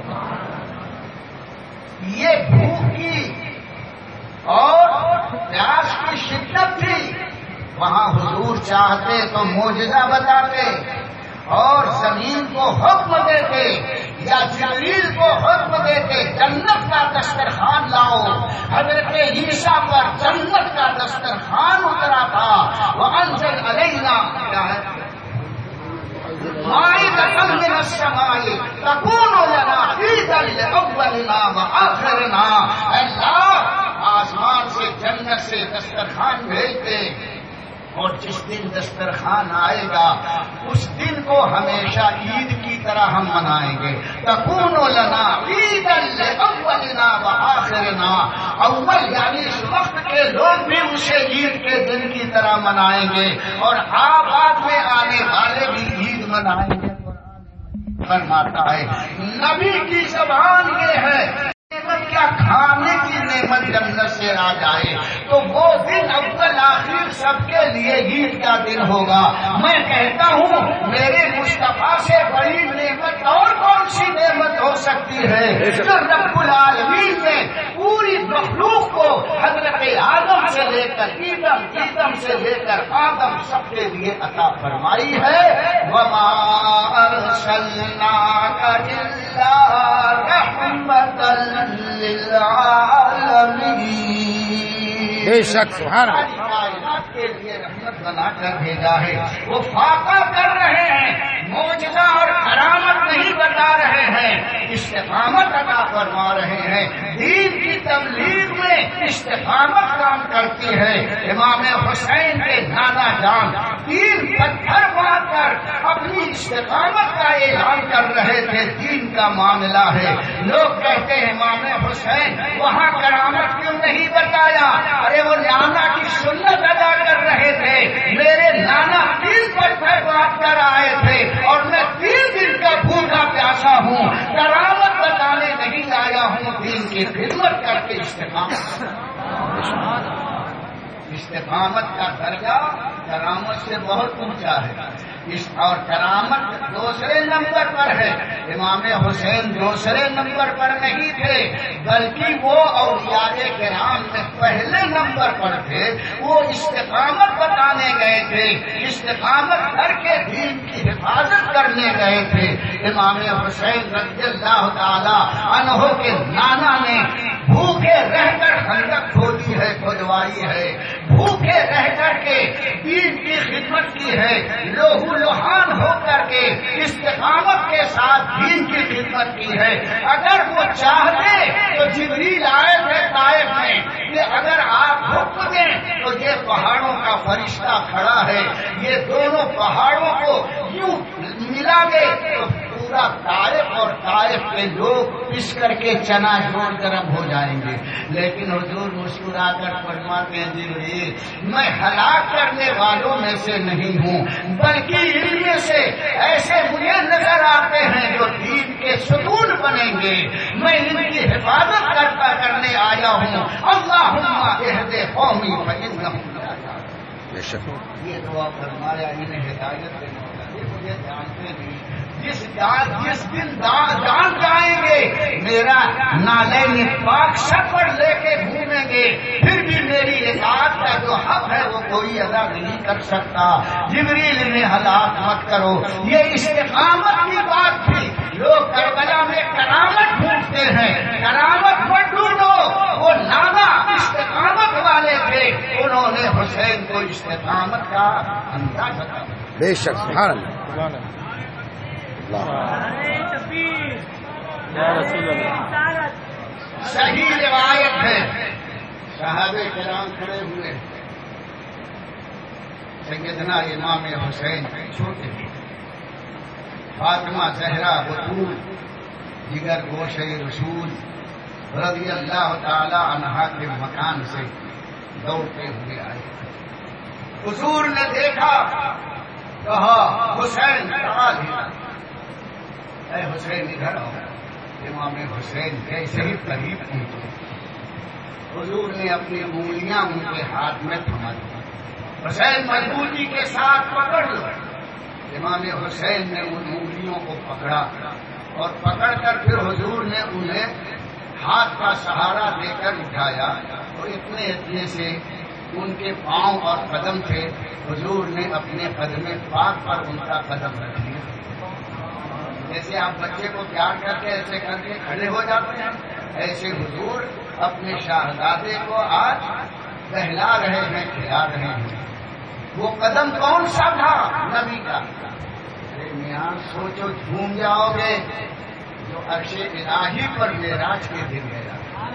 [SPEAKER 2] یہ بھوک کی اور پیاس کی شدت تھی. وہاں حضور چاہتے تو معجزہ بتاتے اور زمین کو حکم دیتے یا جبریل کو حکم دیتے جنت کا دسترخوان لاؤ. حضرت عیسیٰ پر جنت کا دسترخوان اترا تھا. وَأَنزَلْ عَلَيْنَا مَائِدَةً مِّنَ السَّمَاءِ تَكُونُ لَنَا عِيدًا لِأَوَّلِنَا وَآخِرِنَا. اللہ آسمان سے جنت سے دسترخوان بھیجتے اور جس دن دسترخوان آئے گا اس دن کو ہمیشہ عید کی طرح ہم منائیں گے. تکون لنا عیدا لاولنا وآخرنا. اول یعنی اس وقت کے لوگ بھی اسے عید کے دن کی طرح منائیں گے اور آباد میں آنے والے بھی عید منائیں گے. فرماتا ہے نبی کی زبان یہ ہے کیا کھانے کی نعمت جنت سے آ جائے تو وہ دن اول آخر سب کے لیے عید کا دن ہوگا. میں کہتا ہوں میرے مصطفیٰ سے بڑی نعمت اور کون سی نعمت ہو سکتی ہے جو رب العالمین نے پوری مخلوق کو حضرت آدم سے لے کر ایدم ایدم سے لے کر آدم سب کے لیے عطا فرمائی ہے. وما ارسلناک الا رحمۃ
[SPEAKER 3] بے شک سبحان
[SPEAKER 2] اللہ کے لیے رحمت بنا کر بھیجا ہے. وہ فاقہ کر رہے ہیں, معجزہ اور کرامت نہیں بتا رہے ہیں, استقامت عطا فرما رہے ہیں. دین کی تبلیغ میں استقامت کام کرتی ہے. امام حسین کے نانا جان تین پتھر باندھ کر اپنی استقامت کا اعلان کر رہے تھے. دین کا معاملہ ہے. لوگ کہتے ہیں امام حسین وہاں کرامت کیوں نہیں بتایا؟ ارے وہ نانا کی سنت ادا کر رہے کر آئے تھے اور میں تین دن کا بھوکا پیاسا ہوں، کرامت بتانے نہیں آیا ہوں، دین کی خدمت کر کے استقامت استقامت کا درجہ کرامت سے بہت اونچا ہے، اس اور کرامت دوسرے نمبر پر ہے۔ امام حسین دوسرے نمبر پر نہیں تھے، بلکہ وہ اولیاء کرام میں پہلے نمبر پر تھے۔ وہ استقامت بتانے گئے تھے، استقامت کر کے دین کی حفاظت کرنے گئے تھے۔ امام حسین رضی اللہ تعالی عنہ کے نانا نے بھوکے رہ کر خندق کھودی ہے، کھودوائی ہے، بھوکے رہ کر کے دین کی خدمت کی ہے، لوہو لوہان ہو کر کے استقامت کے ساتھ دین کی خدمت کی ہے۔ اگر وہ چاہتے تو جبریل آئے تھے طائف میں کہ اگر آپ حکم دیں تو یہ پہاڑوں کا فرشتہ کھڑا ہے، یہ دونوں پہاڑوں کو یوں ملا دے تو پورا طائف اور طائف کے لوگ پس کر کے چنا جوڑ گرم ہو جائیں گے۔ لیکن حضور مسکرا کر فرماتے ہیں جبریل میں ہلاک کرنے والوں میں سے نہیں ہوں، بلکہ ان میں سے ایسے مجھے نظر آتے ہیں جو دین کے ستون بنیں گے، میں ان کی حفاظت کرتا کرنے آیا ہوں۔ اللہم اہد قومی فإنہم لا یعلمون۔ یہ دعا فرمایا انہیں ہدایت دینے والا، یہ مجھے جانتے نہیں، جس جان جس دن جان جائیں گے میرا نالے پاک سفر لے کے گھومیں گے، پھر بھی میری اطاعت کا جو حق ہے وہ کوئی ادا نہیں کر سکتا۔ جبریل نے ہلاک مت کرو، یہ استقامت کی بات تھی۔ لوگ کربلا میں کرامت ڈھونڈتے ہیں، کرامت مت ڈھونڈو، وہ نانا استقامت والے تھے، انہوں نے حسین کو استقامت کا انداز بتایا۔
[SPEAKER 3] بے شک سبحان اللہ۔
[SPEAKER 2] صحیح روایت ہے، صحابہ کرام کھڑے ہوئے، سیدنا امام حسین چھوٹے، فاطمہ زہرا بطول جگر گوشہ رسول رضی اللہ تعالی عنہا کے مکان سے دوڑتے ہوئے آئے۔ حضور نے دیکھا، کہا حسین تعال اے حسین ادھر آؤ۔ امام حسین کیسے ہی قریب پہنچے، حضور نے اپنی انگلیاں ان کے ہاتھ میں تھما دی، حسین مضبوطی کے ساتھ پکڑ لو۔ امام حسین نے ان انگلیوں کو پکڑا اور پکڑ کر پھر حضور نے انہیں ہاتھ کا سہارا دے کر اٹھایا، اور اتنے اتنے سے ان کے پاؤں اور قدم تھے، حضور نے اپنے قدم پاک پر ان کا قدم رکھ لیا۔ جیسے آپ بچے کو پیار کر کے ایسے کر کے کھڑے ہو جاتے ہیں، ایسے حضور اپنے شہزادے کو آج بہلا رہے ہیں، کھلا رہے ہیں۔ وہ قدم کون سا تھا؟ نبی کا۔ ارے میاں سوچو، جھوم جاؤ گے جو عرش الہی پر معراج کے دن گیا۔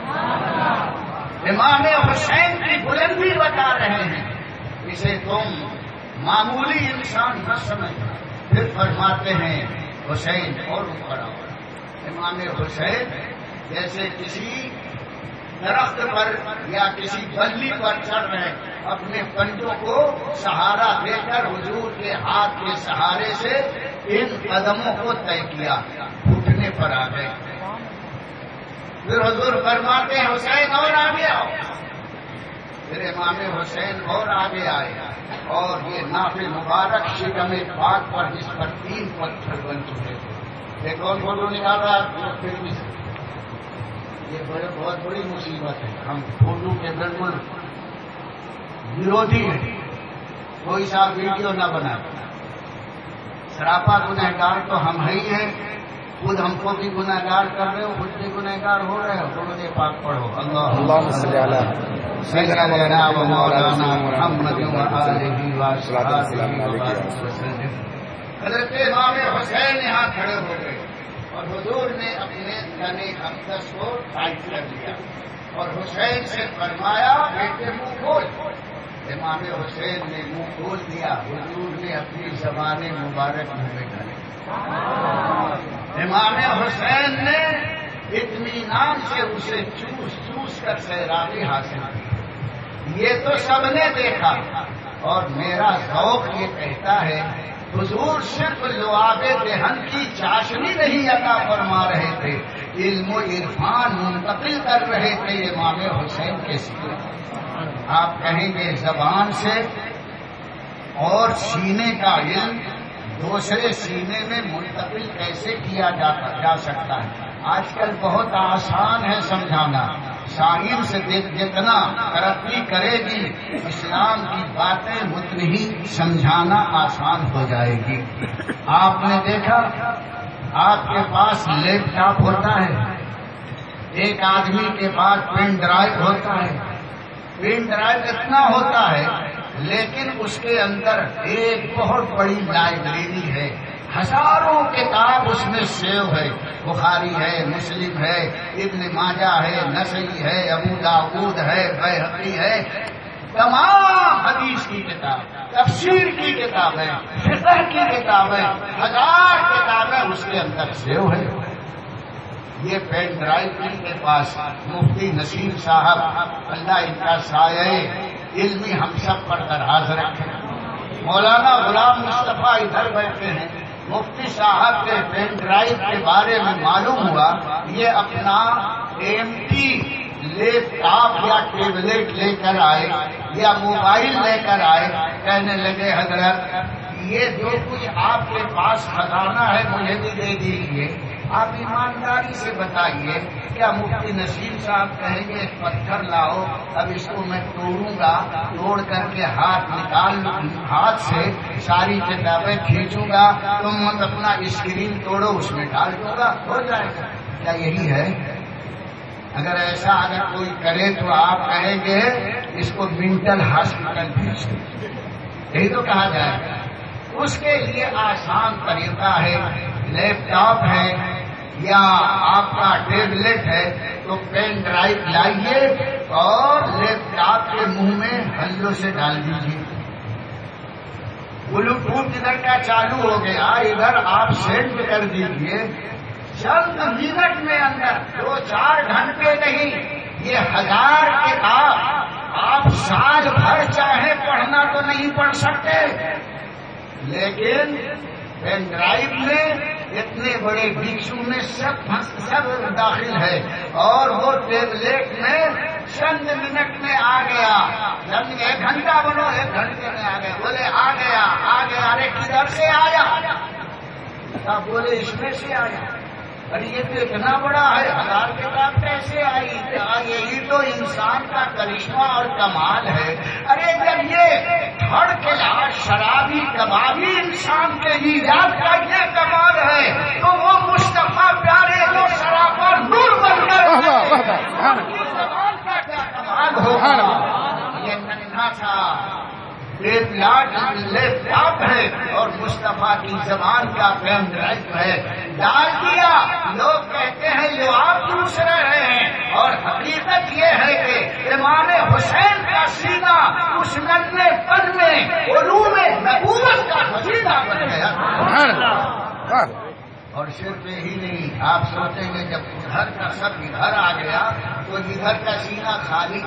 [SPEAKER 2] امام حسین کی بلندی بتا رہے ہیں، اسے تم معمولی انسان نہ سمجھنا۔ پھر فرماتے ہیں حسین اور اوپر آؤ۔ امام حسین جیسے کسی درخت پر یا کسی بلی پر چڑھ رہے، اپنے پنجوں کو سہارا دے کر حضور کے ہاتھ کے سہارے سے ان قدموں کو طے کیا، گھٹنے پر آ گئے۔ پھر حضور فرماتے ہیں حسین اور آگے آؤ۔ پھر امام حسین اور آگے آئے، اور یہ نافِ مبارک شکم پاک پر جس پر تین پتھر بن چکے تھے، ایک اور فوٹو نکال رہا ہے، یہ بڑے بہت بڑی مصیبت ہے۔ ہم فوٹو کے بالکل ورودھی ہیں، کوئی سا ویڈیو نہ بنائے۔ سراپا گنہگار تو ہم ہی ہیں، خود ہم کو بھی گنہگار کر رہے ہو، خود بھی گنہگار ہو رہے ہو۔ درود پاک پڑھو،
[SPEAKER 3] اللہم صلی علی
[SPEAKER 2] سیدنا و مولانا محمد و آلہ و صحبہ وسلم۔ حضرت امام حسین یہاں کھڑے ہو گئے اور حضور نے اپنے تن اقدس کو ٹائٹ کر دیا اور حسین سے فرمایا بیٹے منہ کھول۔ امام حسین نے منہ کھول دیا، حضور نے اپنی زبان مبارک منہ میں ڈالی۔ امام حسین نے اطمینان سے اسے چوس چوس کر سیرابی حاصل کی۔ یہ تو سب نے دیکھا، اور میرا ذوق یہ کہتا ہے حضور صرف لعاب دہن کی چاشنی نہیں عطا فرما رہے تھے، علم و عرفان منتقل کر رہے تھے امام حسین کے سینے۔ آپ کہیں گے زبان سے اور سینے کا علم دوسرے سینے میں منتقل کیسے کیا جا سکتا ہے؟ آج کل بہت آسان ہے سمجھانا، سائنس جتنا ترقی کرے گی اسلام کی باتیں اتنی ہی سمجھانا آسان ہو جائے گی۔ آپ نے دیکھا آپ کے پاس لیپ ٹاپ ہوتا ہے، ایک آدمی کے پاس پین ڈرائیو ہوتا ہے، پین ڈرائیو اتنا ہوتا ہے لیکن اس کے اندر ایک بہت بڑی لائبریری ہے، ہزاروں کتاب اس میں سیو ہے، بخاری ہے، مسلم ہے، ابن ماجہ ہے، نسائی ہے، ابو داؤد ہے، بیہقی ہے، تمام حدیث کی کتاب، تفسیر کی کتابیں، فقہ کی کتابیں، ہزار کتابیں اس کے اندر سیو ہے۔ یہ پین ڈرائیو ان کے پاس مفتی نصیر صاحب، اللہ ان کا سایہ علمی ہم سب پر دراز رکھے۔ مولانا غلام مصطفیٰ ادھر بیٹھے ہیں، مفتی صاحب کے پین ڈرائیو کے بارے میں معلوم ہوا یہ اپنا ایم ٹی لیپ ٹاپ یا ٹیبلٹ لے کر آئے یا موبائل لے کر آئے، کہنے لگے حضرت یہ جو کچھ آپ کے پاس خزانہ ہے مجھے بھی دے دیجیے۔ آپ ایمانداری سے بتائیے کیا مفتی نصیر صاحب کہیں گے ایک پتھر لاؤ، اب اس کو میں توڑوں گا، توڑ کر کے ہاتھ نکال ہاتھ سے ساری کتابیں کھینچوں گا، تم اپنا اسکرین توڑو اس میں ڈال دوں گا، ہو جائے گا؟ کیا یہی ہے؟ اگر ایسا اگر کوئی کرے تو آپ کہیں گے اس کو مینٹل ہاسپٹل بھیجو، یہی تو کہا جائے گا۔ اس کے لیے آسان طریقہ ہے، لیپ ٹاپ ہے یا آپ کا ٹیبلٹ ہے تو پین ڈرائیو لائیے اور لیپ ٹاپ کے منہ میں ہلو سے ڈال دیجیے، بلوٹوتھ ادھر کا چالو ہو گیا، ادھر آپ سینڈ کر دیجیے، چند منٹ میں اندر، دو چار گھنٹے نہیں، یہ ہزار کتاب آپ سال بھر چاہے پڑھنا تو نہیں پڑھ سکتے، لیکن پین ڈرائیو میں اتنے بڑے بکسو میں سب سب داخل ہے، اور وہ ٹیبلٹ میں چند منٹ میں آ گیا، چند ایک گھنٹہ بنو ایک گھنٹے میں آ گیا، بولے آ گیا آ گیا، ارے کدھر سے آیا؟ آپ بولے اس میں سے آیا، ارے یہ تو اتنا بڑا ہے، ہزار کتاب کیسے آئی؟ یہی تو انسان کا کرشمہ اور کمال ہے۔ ارے جب یہ دھڑ کے لاش شرابی کبابی انسان کے ایجاد کا یہ کمال ہے تو وہ مصطفیٰ پیارے جو سراپا نور بن کر زبان کا کیا کمال ہوگا؟ یہ ننھا سا لیپ ٹاپ ہے اور مصطفیٰ کی زبان کا پین ڈرائیو ہے، ڈال دیا، لوگ کہتے ہیں جو آپ پوچھ رہے ہیں، اور حقیقت یہ ہے کہ امام حسین کا سینہ اس ننھے پن میں علوم نبوت کا خزینہ بن گیا۔ اور صرف یہی نہیں، آپ سوچیں گے جب ادھر کا سب ادھر آ گیا تو ادھر کا سینہ خالی،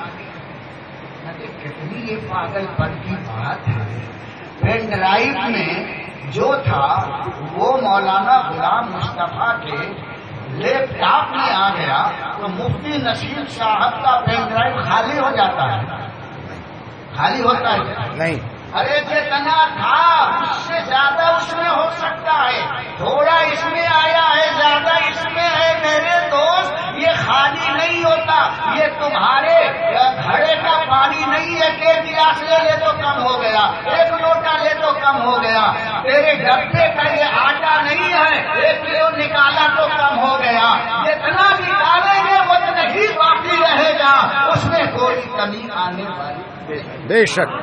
[SPEAKER 2] کتنی یہ پاگل پن کی بات ہے۔ پین ڈرائیو میں جو تھا وہ مولانا غلام مصطفیٰ کے لیپ ٹاپ میں آ گیا تو مفتی نصیر صاحب کا پین ڈرائیو خالی ہو جاتا ہے؟ خالی ہوتا ہے
[SPEAKER 3] نہیں۔
[SPEAKER 2] ارے جتنا تھا اس سے زیادہ اس میں ہو سکتا ہے، تھوڑا اس میں آیا ہے، زیادہ اس میں ہے، میرے دوست یہ خالی نہیں ہوتا، یہ تمہارے گھڑے کا پانی نہیں ہے کہ ایک گلاس لے لے تو کم ہو گیا، ایک لوٹا لے تو کم ہو گیا، تیرے ڈبے کا یہ آٹا نہیں ہے ایک کلو نکالا تو کم ہو گیا، جتنا بھی ڈالیں گے اتنا ہی باقی رہے گا، اس میں کوئی کمی آنے والی
[SPEAKER 3] بے شک۔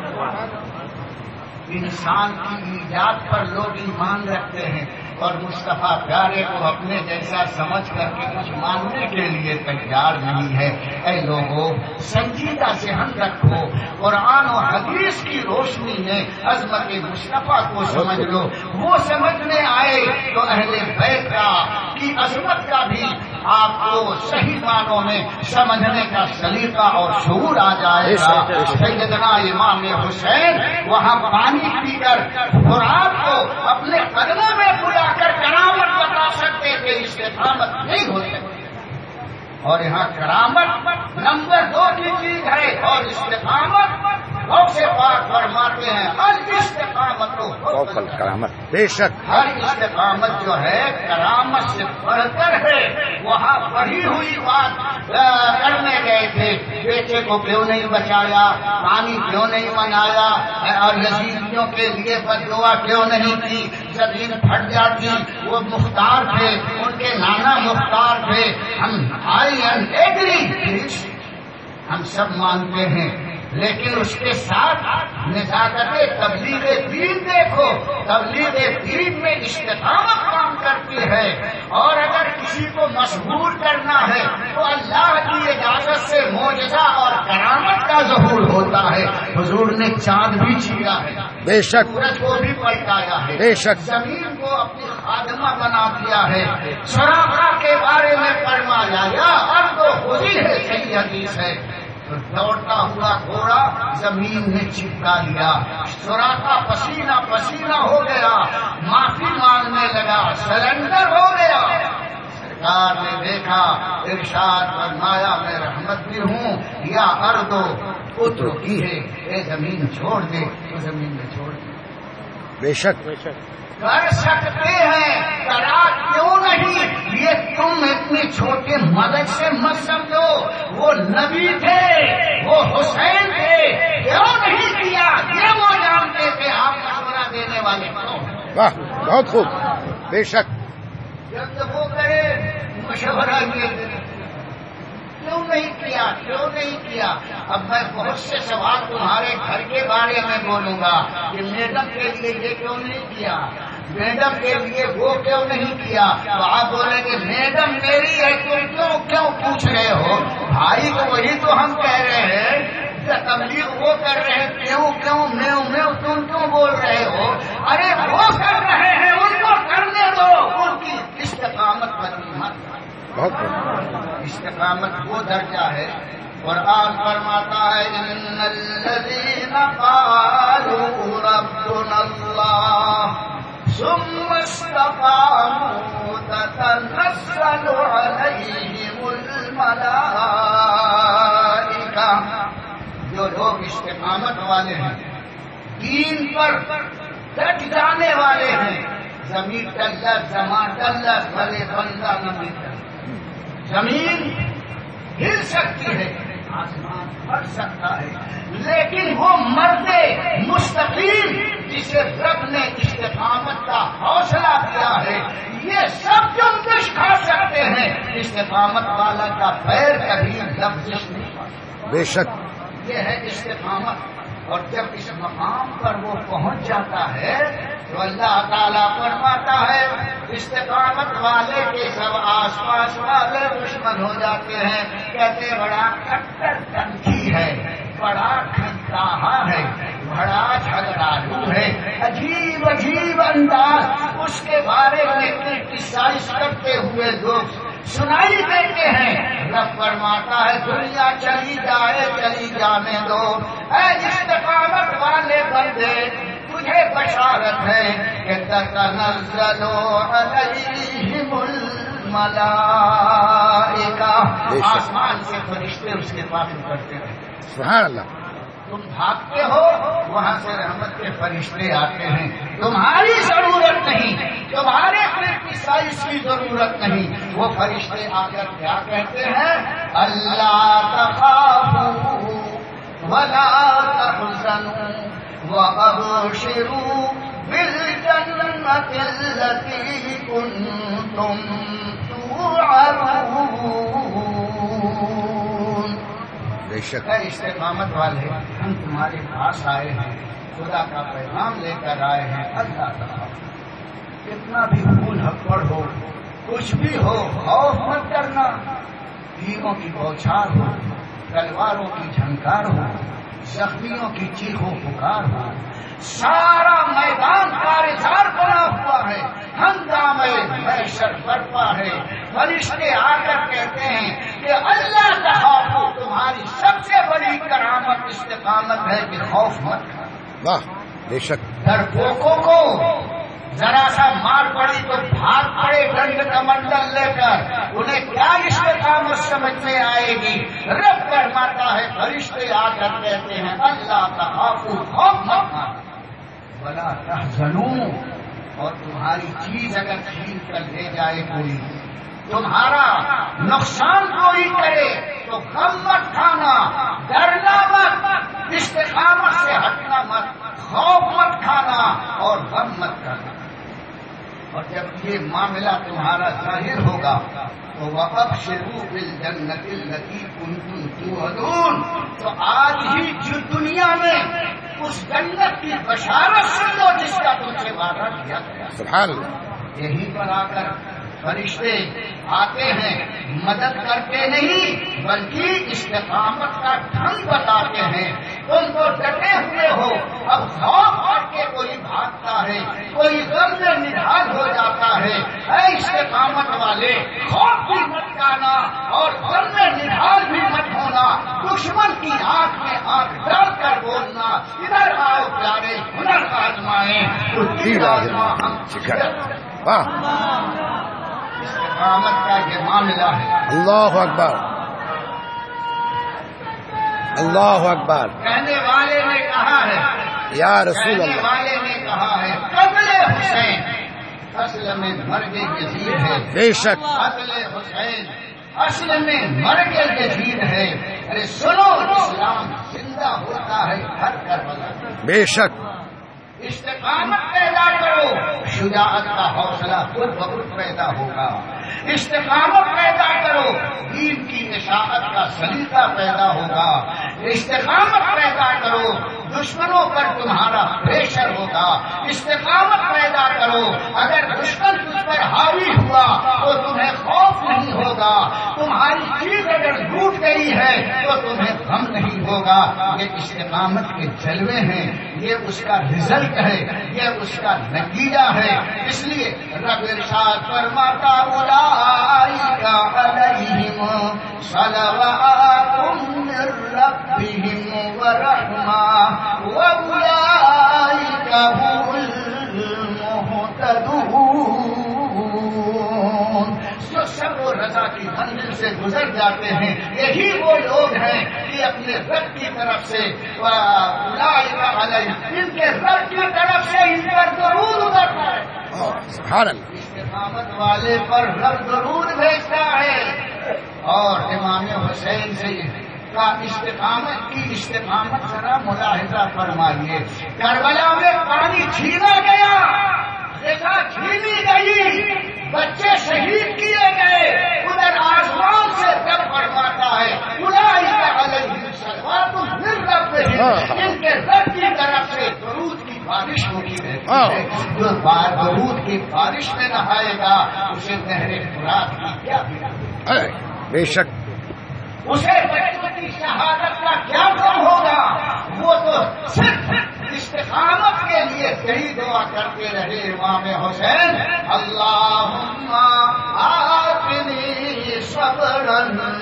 [SPEAKER 2] انسان کی ایجاد پر لوگ ایمان رکھتے ہیں اور مصطفیٰ پیارے کو اپنے جیسا سمجھ کر کے کچھ ماننے کے لیے تیار نہیں ہے۔ اے لوگوں سنجیدہ ذہن رکھو، قرآن و حدیث کی روشنی میں عظمت مصطفیٰ کو سمجھ لو، وہ سمجھنے آئے تو اہل بیت کا کی عظمت کا بھی آپ کو صحیح معنوں میں سمجھنے کا سلیقہ اور شعور آ جائے گا. سیدنا امام حسین وہاں پانی پی کر فرات کو اپنے قدموں میں بلا کر کرامت بتا سکتے تھے، استقامت نہیں ہو سکتی. اور یہاں کرامت نمبر دو کی چیز ہے، اور استقامت غوث سے پاک فرماتے ہیں الاستقامت تو
[SPEAKER 3] کرامت بے شک
[SPEAKER 2] ہر استقامت جو ہے کرامت سے بڑھ کر ہے. وہاں پڑھی ہوئی بات کرنے گئے تھے، بیٹے کو کیوں نہیں بچایا، پانی کیوں نہیں منایا، اور یزیدیوں کے لیے بددعا کیوں نہیں کی، زمین پھٹ جاتی. وہ مختار تھے، ان کے نانا مختار تھے. ہم آئی اینڈ ایگری، ہم سب مانتے ہیں، لیکن اس کے ساتھ نزاکت تبلیغ دین دیکھو. تبلیغ دین میں استقامت کام کرتی ہے، اور اگر کسی کو مشہور کرنا ہے تو اللہ کی اجازت سے معجزہ اور کرامت کا ظہور ہوتا ہے. حضور نے چاند بھی چھیڑا ہے،
[SPEAKER 3] بے شک
[SPEAKER 2] سورج کو بھی پلٹایا ہے،
[SPEAKER 3] بے شک
[SPEAKER 2] زمین کو اپنی خادمہ بنا دیا ہے. سراقہ کے بارے میں فرمایا یا ارض خودی ہے، صحیح حدیث ہے. دوڑتا ہوا گھوڑا زمین میں چپکا لیا، سراقہ پسینہ پسینہ ہو گیا، معافی مانگنے لگا، سرنڈر ہو گیا. سرکار نے دیکھا، ارشاد فرمایا میں رحمت بھی ہوں، یا ارض اتر کی ہے، اے زمین چھوڑ دے، تو زمین میں چھوڑ دے.
[SPEAKER 3] بے شک بے شک
[SPEAKER 2] کر سکتے ہیں، کرا کیوں نہیں؟ یہ تم اتنے چھوٹے مدد سے مت سمجھو، وہ نبی تھے، وہ حسین تھے، کیوں نہیں کیا؟ یہ وہ جانتے تھے. آپ مشورہ دینے والے کیوں؟
[SPEAKER 3] واہ بہت خوب بے شک.
[SPEAKER 2] جب وہ کرے مشورہ یہ کیوں نہیں کیا، کیوں نہیں کیا؟ اب میں بہت سے سوال تمہارے گھر کے بارے میں بولوں گا کہ میڈم کے لیے یہ کیوں نہیں کیا، میڈم کے لیے وہ کیوں نہیں کیا. تو آپ بولیں گے میڈم میری ہے، تم کیوں کیوں پوچھ رہے ہو؟ بھائی تو وہی تو ہم کہہ رہے ہیں، تبلیغ وہ کر رہے ہیں، کیوں کیوں میو میو تم کیوں بول رہے ہو؟ ارے وہ کر رہے ہیں، ان کو کرنے دو، ان کی استقامت بنی مت.
[SPEAKER 3] بہت
[SPEAKER 2] استقامت وہ درجہ ہے. قرآن فرماتا ہے ان الذین قالوا ربنا اللہ ثم استقاموا تتنزل علیہم الملائکہ. جو لوگ استقامت والے ہیں، دین پر ڈٹ جانے والے ہیں، زمین ٹلّا زماں ٹلّا بھلے بندہ نہ ملتا. زمین ہل سکتی ہے، آسمان پھٹ سکتا ہے، لیکن وہ مرد مستقیم جسے رب نے استقامت کا حوصلہ دیا ہے، یہ سب جنبش کھا سکتے ہیں. استقامت والا کا پیر کبھی لفظش نہیں پاتا.
[SPEAKER 3] بے شک
[SPEAKER 2] یہ ہے استقامت. اور جب اس مقام پر وہ پہنچ جاتا ہے تو اللہ تعالیٰ فرماتا ہے استقامت والے کے سب آس پاس والے دشمن ہو جاتے ہیں. کہتے بڑا کٹر پنتھی ہے، بڑا کھنکاہا ہے، بڑا جھگڑالو ہے، عجیب عجیب انداز اس کے بارے میں کرٹیسائز کرتے ہوئے لوگ سنائی دیتے ہیں. رب فرماتا ہے دنیا چلی جائے چلی جانے دو، اے استقامت والے بندے تجھے بشارت ہے کہ تتنزل علیہم الملائکہ. آسمان سے فرشتے اس کے پاس اترتے ہیں.
[SPEAKER 3] سبحان اللہ.
[SPEAKER 2] تم بھاگتے ہو، وہاں سے رحمت کے فرشتے آتے ہیں. تمہاری ضرورت نہیں، تمہارے کرٹیسائز کی ضرورت نہیں. وہ فرشتے آ کر کیا کہتے ہیں؟ اللہ تخافوا ولا تحزنوا وابشروا بالجنة التي كنتم توعدون.
[SPEAKER 3] بے شک
[SPEAKER 2] استقامت والے ہم تمہارے پاس آئے ہیں، خدا کا پیغام لے کر آئے ہیں. اللہ تعالیٰ کتنا بھی پھول ہپڑ ہو، کچھ بھی ہو، خوف مت کرنا. تیروں کی بوچھار ہو، تلواروں کی جھنکار ہو، زخمیوں کی چیخو پکار ہو، سارا میدان کارزار بنا ہوا ہے، ہنگامے محشر برپا ہے۔ فرشتے آ کر کہتے ہیں کہ اللہ کا خوف تمہاری سب سے بڑی کرامت استقامت ہے کہ خوف مت کھا۔
[SPEAKER 3] واہ بے شک۔
[SPEAKER 2] ڈرپوکوں کو ذرا سا مار پڑی تو بھاگ پڑے ڈنڈ کمنڈل لے کر، انہیں کیا استقامت سمجھ میں آئے گی؟ رب فرماتا ہے فرشتے آ کر کہتے ہیں اللہ کا خوف خوف مت کھا ولا تحزنوا، اور تمہاری چیز اگر چھین کر لے جائے کوئی، تمہارا نقصان کوئی کرے تو غم مت کھانا، ڈرنا مت، استقامت سے ہٹنا مت، خوف مت کھانا اور غم مت کرنا۔ اور جب یہ معاملہ تمہارا ظاہر ہوگا تو وَأَبْشِرُوا بِالْجَنَّةِ الَّتِي كُنتُمْ تُوعَدُونَ، تو آج ہی جو دنیا میں اس جنت کی بشارت سن لو جس کا تم سے وعدہ کیا گیا۔
[SPEAKER 3] سبحان اللہ۔
[SPEAKER 2] یہیں پر آ کر فرشتے آتے ہیں، مدد کرتے نہیں بلکہ استقامت کا ڈھنگ بتاتے ہیں۔ تم تو ڈٹے ہوئے ہو، اب خوف کر کے کوئی بھاگتا ہے، کوئی غم میں نڈھال ہو جاتا ہے۔ اے استقامت والے، خوف بھی مت کھانا اور غم میں نڈھال بھی مت ہونا، دشمن کی آنکھ میں آنکھ ڈال کر بولنا ادھر آؤ پیارے ہنر آزمائیں تو تیر آزما ہم
[SPEAKER 3] واہ
[SPEAKER 2] استقامت کا یہ معاملہ ہے۔
[SPEAKER 3] اللہ اکبر اللہ اکبر۔
[SPEAKER 2] کہنے والے نے کہا ہے
[SPEAKER 3] یا رسول
[SPEAKER 2] کہنے
[SPEAKER 3] اللہ،
[SPEAKER 2] والے نے کہا ہے قتل حسین اصل میں مرگ یزید ہے۔
[SPEAKER 3] بے شک
[SPEAKER 2] قتل حسین اصل میں مرگ یزید ہے۔ ارے سنو، اسلام زندہ ہوتا ہے ہر کربلا۔
[SPEAKER 3] بے شک
[SPEAKER 2] استقامت پیدا کرو، شجاعت کا حوصلہ خود بخود پیدا ہوگا۔ استقامت پیدا کرو، دین کی اشاعت کا سلیقہ پیدا ہوگا۔ استقامت پیدا کرو، دشمنوں پر تمہارا پریشر ہوگا۔ استقامت پیدا کرو، اگر دشمن تجھ پر حاوی ہوا تو تمہیں خوف نہیں ہوگا۔ تمہاری چیز اگر لوٹ گئی ہے تو تمہیں غم نہیں ہوگا۔ یہ استقامت کے جلوے ہیں، یہ اس کا رزلٹ ہے، یہ اس کا نتیجہ ہے۔ اس لیے رب ارشاد فرماتا اولئک علیہم صلوات من ربہم ورحمہ واولئک هم المہتدون۔ جو سب و رضا کی منزل سے گزر جاتے ہیں، یہی وہ لوگ ہیں کہ اپنے رب کی طرف سے اولئک علیہم، ان کے رب کی طرف سے ان پر ضرور اترتا ہے۔
[SPEAKER 3] سبحان اللہ۔
[SPEAKER 2] استقامت والے پر رب ضرور بھیجتا ہے۔ اور امام حسین سے کا استقامت کی استقامت ذرا ملاحظہ فرمائیے۔ کربلا میں پانی چھینا گیا، غذا چھینی گئی، بچے شہید کیے گئے، ادھر آسمان سے رب فرماتا ہے اولئک علیہم صلوات من ربہم، ان کے رب کی طرف سے درود کی بارش ہوتی رہتی ہے۔ جو درود کی بارش میں نہائے گا اسے نہر فرات کی کیا ملے؟
[SPEAKER 3] بے شک
[SPEAKER 2] اسے بچوں کی شہادت کا کیا کم ہوگا؟ وہ تو صرف استقامت کے لیے یہی دعا کرتے رہے امام حسین، اللہم آتنی صبرا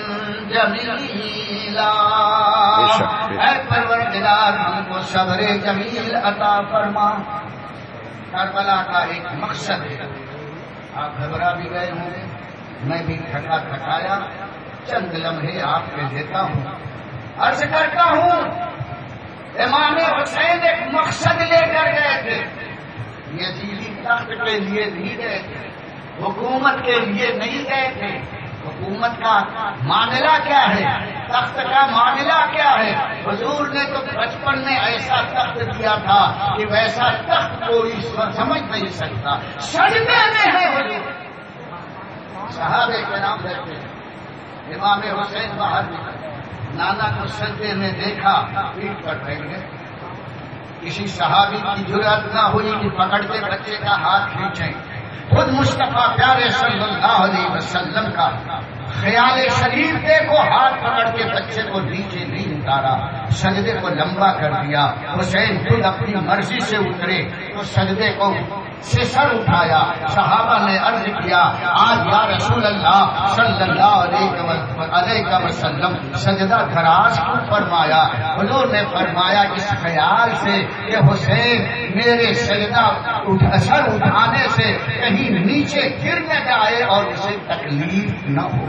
[SPEAKER 2] جمیلا، اے پروردگار ہم کو صبر جمیل عطا فرما۔ کربلا کا ایک مقصد ہے، آپ گھبرا بھی گئے ہوں گے، میں بھی تھکا تھکایا چند لمحے آپ کے دیتا ہوں، عرض کرتا ہوں امام حسین ایک مقصد لے کر گئے تھے، یزیدی تخت کے لیے نہیں گئے تھے، حکومت کے لیے نہیں گئے تھے۔ حکومت کا معاملہ کیا ہے، تخت کا معاملہ کیا ہے؟ حضور نے تو بچپن میں ایسا تخت دیا تھا کہ ویسا تخت کوئی سمجھ نہیں سکتا، سجدے میں ہے حضور۔ صحابہ کے نام رہتے ہیں، امام حسین باہر نکلے، نانا کو سجدے میں دیکھا، پیٹ پر بیٹھ گئے۔ کسی صحابی کی جرأت نہ ہوئی کہ پکڑ کے بچے کا ہاتھ کھینچیں، خود مصطفیٰ پیارے صلی اللہ علیہ وسلم کا خیال شریف دیکھو، ہاتھ پکڑ کے بچے کو نیچے نہیں اتارا، سجدے کو لمبا کر دیا۔ حسین خود اپنی مرضی سے اترے تو سجدے کو سے سر اٹھایا۔ صحابہ نے عرض کیا آج یا رسول اللہ صلی اللہ علیہ وسلم سجدہ دراز کیوں فرمایا؟ حضور نے فرمایا اس خیال سے کہ حسین میرے سجدہ سر اٹھانے سے کہیں نیچے گر نہ جائے اور اسے تکلیف نہ ہو۔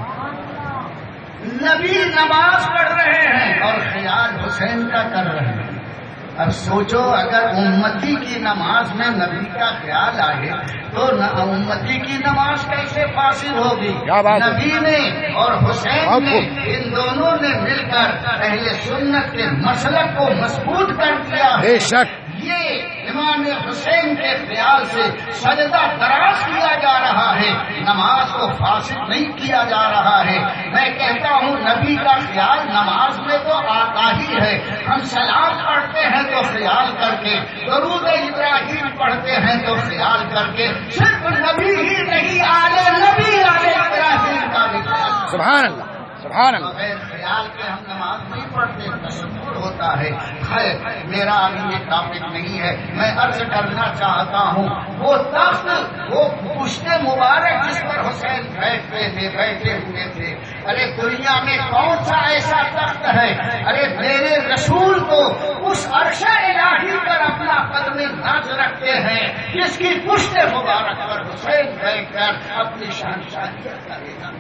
[SPEAKER 2] نبی نماز پڑھ رہے ہیں اور خیال حسین کا کر رہے ہیں۔ اب سوچو اگر امتی کی نماز میں نبی کا خیال آئے تو امتی کی نماز کیسے فاسد ہوگی؟ نبی نے اور حسین نے ان دونوں نے مل کر اہل سنت کے مسلک کو مضبوط کر دیا۔
[SPEAKER 3] بے شک
[SPEAKER 2] یہ امام حسین کے خیال سے سجدہ دراز کیا جا رہا ہے، نماز کو فاسد نہیں کیا جا رہا ہے۔ میں کہتا ہوں نبی کا خیال نماز میں تو آتا ہی ہے، ہم سلام پڑھتے ہیں تو خیال کر کے، درود ابراہیم پڑھتے ہیں تو خیال کر کے، صرف نبی ہی نہیں آلے نبی آلے ابراہیم کا بھی خیال۔
[SPEAKER 3] سبحان اللہ سبحان اللہ۔
[SPEAKER 2] بغیر خیال کے ہم نماز نہیں پڑھتے، تصور ہوتا ہے۔ خیر میرا ابھی یہ ٹاپک نہیں ہے، میں عرض کرنا چاہتا ہوں وہ تخت، وہ پشت مبارک جس پر حسین بیٹھتے تھے بیٹھے ہوئے تھے، ارے دنیا میں کون سا ایسا تخت ہے؟ ارے میرے رسول کو اس عرش الہی پر اپنا قدم ناز رکھتے ہیں جس کی پشت مبارک پر حسین بیٹھ کر اپنی شہنشاہیت کرے گا۔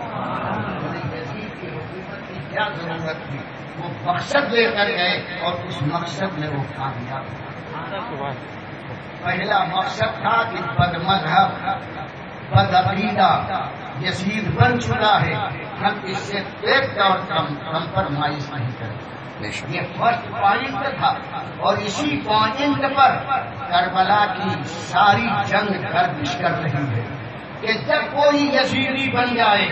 [SPEAKER 2] کیا ضرورت تھی؟ وہ مقصد لے کر گئے اور اس مقصد میں وہ کامیاب ہوئے۔ پہلا مقصد تھا کہ بد مذہب بد عقیدہ یزید بن چکا ہے، ہم اس سے ایک اور کمپرمائز نہیں کریں۔ یہ فرسٹ پوائنٹ تھا اور اسی پوائنٹ پر کربلا کی ساری جنگ گردش کر رہی ہے کہ جب کوئی یزیدی بن جائے،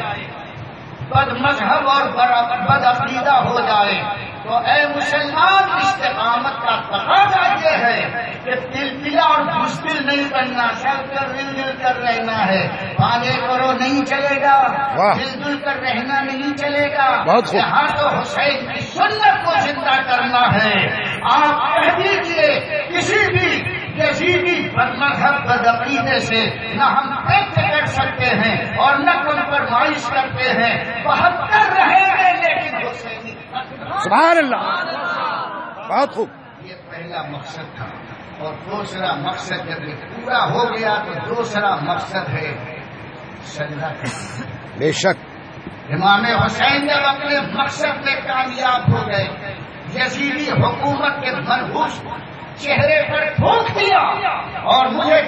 [SPEAKER 2] بد مذہب اور بد عقیدہ ہو جائے تو اے مسلمان استقامت کا تقاضا یہ ہے کہ تلتلا اور بزدل نہیں بننا، چل کر مل جل کر رہنا ہے۔ آگے کرو نہیں چلے گا، مل جل کر رہنا نہیں چلے گا۔ یہاں تو حسین کی سنت کو زندہ کرنا ہے۔ آپ کہہ دیجیے کسی بھی یزیدی بد مذہب بد عقیدے سے نہ ہم پیٹ کر سکتے ہیں اور نہ کمپرمائز کرتے ہیں، بہتر رہیں گے لیکن حسینی۔
[SPEAKER 3] سبحان اللہ، بہت خوب۔
[SPEAKER 2] یہ پہلا مقصد تھا اور دوسرا مقصد جب یہ پورا ہو گیا تو دوسرا مقصد ہے سجدہ کرنا۔
[SPEAKER 3] بے شک
[SPEAKER 2] امام حسین جب اپنے مقصد میں کامیاب ہو گئے، یزیدی حکومت کے منحوس چہرے پر تھوک دیا اور مجھے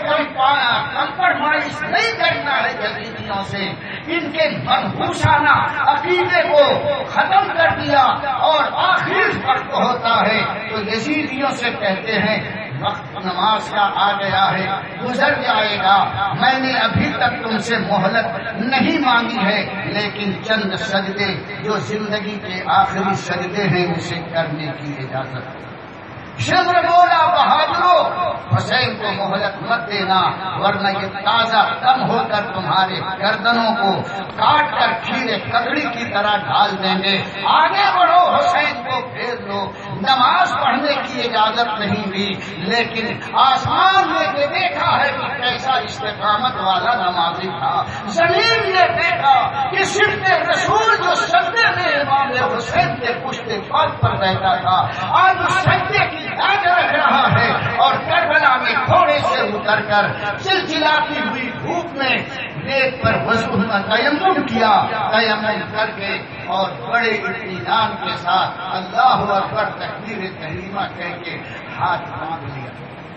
[SPEAKER 2] کمپرمائز نہیں کرنا ہے یزیدیوں سے، ان کے منحوسانہ عقیدے کو ختم کر دیا اور آخری وقت ہوتا ہے تو یزیدیوں سے کہتے ہیں وقت نماز کا آ گیا ہے، گزر جائے گا، میں نے ابھی تک تم سے مہلت نہیں مانگی ہے لیکن چند سجدے جو زندگی کے آخری سجدے ہیں اسے کرنے کی اجازت۔ شمر بولا بہادرو حسین کو مہلت مت دینا ورنہ یہ تازہ دم ہو کر تمہارے گردنوں کو کاٹ کر کھیرے ککڑی کی طرح ڈال دیں گے۔ آگے بڑھو، حسین کو پھیر لو۔ نماز پڑھنے کی اجازت نہیں دی لیکن آسمان نے یہ دیکھا ہے کہ کیسا استقامت والا نمازی تھا، زمین نے دیکھا کہ صرف رسول جو سجدے میں امام حسین کے پشت پاک پر بیٹھا تھا آج اس سجدے کی آج رکھ رہا ہے اور کربلا میں گھوڑے سے اتر کر چلچلاتی ہوئی دھوپ میں نیک پر وضو تیمم کیا، تیمم کر کے اور بڑے اطمینان کے ساتھ اللہ اکبر تکبیر تحریمہ کہہ کے ہاتھ باندھ لیا۔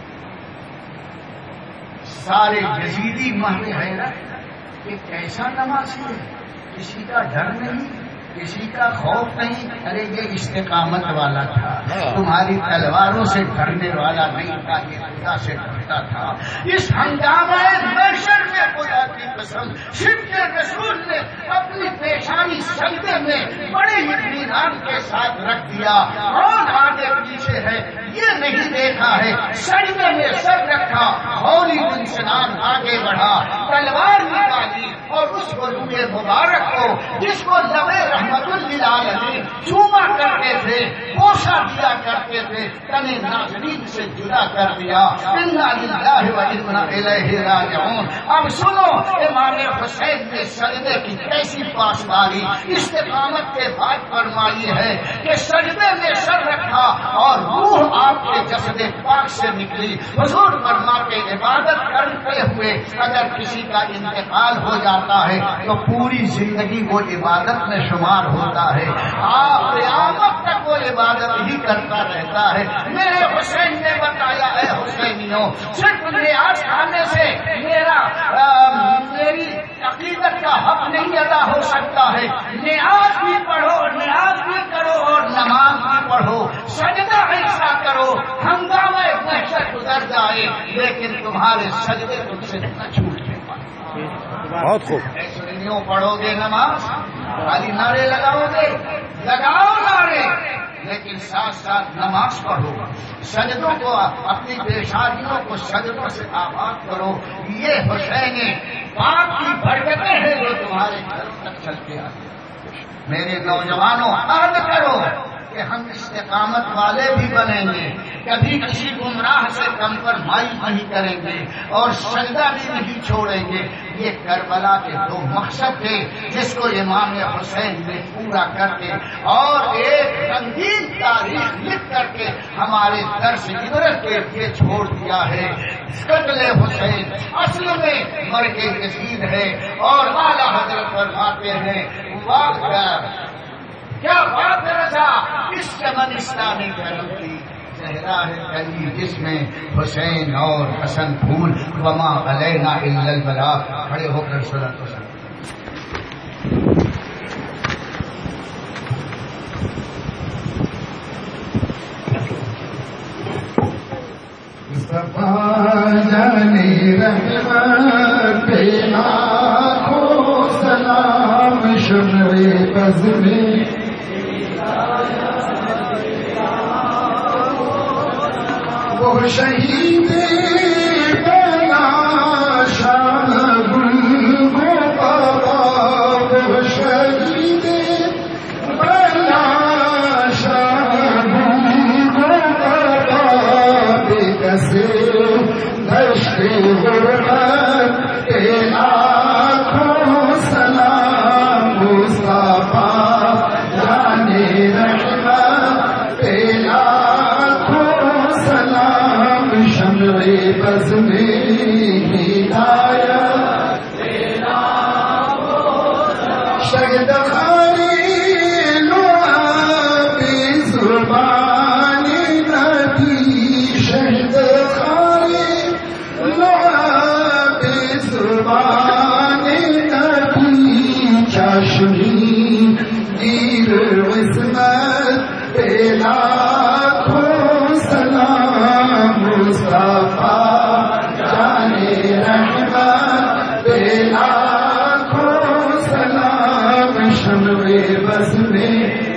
[SPEAKER 2] سارے یزیدی مہر حیرت کہ کیسا نمازی ہے، کسی کا ڈر نہیں، کسی کا خوف نہیں۔ ارے یہ استقامت والا تھا، تمہاری تلواروں سے ڈرنے والا نہیں تھا، یہ خدا سے ڈرتا تھا۔ اس ہنگامہ محشر میں خدا کی قسم صرف رسول نے اپنی پیشانی سجدے میں بڑے اطمینان کے ساتھ رکھ دیا۔ کون آگے پیچھے ہے یہ نہیں دیکھا ہے، سجدے میں سر رکھا، ہولی انسان آگے بڑھا، تلوار نکالی اور اس وضو مبارک کو جس کو لبے رحمت للعالمین چوما کرتے تھے، بوسہ دیا کرتے تھے، تنے ناظرین سے جدا کر دیا۔ انا للہ و انا الیہ راجعون۔ اب سنو امام حسین نے سجدے کی کیسی پاسداری استقامت کے بعد فرمائی ہے کہ سجدے میں سر رکھا اور روح آپ کے جسد پاک سے نکلی۔ حضور فرماتے عبادت کرتے ہوئے اگر کسی کا انتقال ہو جاتا ہے تو پوری زندگی وہ عبادت میں شمار ہوتا ہے، آپ قیامت تک وہ عبادت ہی کرتا رہتا ہے۔ میرے حسین نے بتایا ہے حسینیوں، صرف نیاز کھانے سے میرا میری عقیدت کا حق نہیں ادا ہو سکتا ہے، نیاز بھی پڑھو، نیاز بھی کرو اور نماز بھی پڑھو، سجدہ ایسا کرو ہنگامہ وحشت گزر جائے لیکن تمہارے سجدے تم سے نہ چھوٹے۔
[SPEAKER 3] بہت خوب۔
[SPEAKER 2] ایسو پڑھو گے نماز، خالی نعرے لگاؤ گے، لگاؤ نعرے، لیکن ساتھ ساتھ نماز پڑھو، سجدوں کو اپنی پیشانیوں کو سجدوں سے آباد کرو۔ یہ حسین پاک کی برکتیں ہیں جو تمہارے گھر تک چل کے آتی۔ میرے نوجوانوں عہد کرو کہ ہم استقامت والے بھی بنیں گے، کبھی کسی گمراہ سے کمپرمائز نہیں کریں گے اور سجدہ بھی نہیں چھوڑیں گے۔ یہ کربلا کے دو مقصد تھے جس کو امام حسین نے پورا کر کے اور ایک رنگین تاریخ لکھ کر کے ہمارے درس عبرت کے لیے چھوڑ دیا ہے۔ قتل حسین اصل میں مرگ یزید ہے اور اعلیٰ حضرت فرماتے ہیں کیا بات رضا اس چمن اسلامی کرم کی چہرہ ہے کلی جس میں حسین اور حسن پھول وما علینا الا البلاغ۔ کھڑے ہو کر صلوات و سلام۔
[SPEAKER 4] جانی رحمت پہ لاکھوں سلام، شمع بز میں وہ شہید بلا شان گل گو بابا، وہ شہید بلا شان گل گو بابا، بے کسے دشت غربت پہ لاکھوں سلام، مصطفیٰ جانے رحمت پہ لاکھوں سلام، شمع بز میں ہدایت شہد خاری لعاب زبان نبی، شہد خاری لعاب زبان نبی، چاشنی گیر عصمت پہ لاکھوں سلام، مصطفیٰ جانے رحمت پہ لاکھوں سلام، شمع بز میں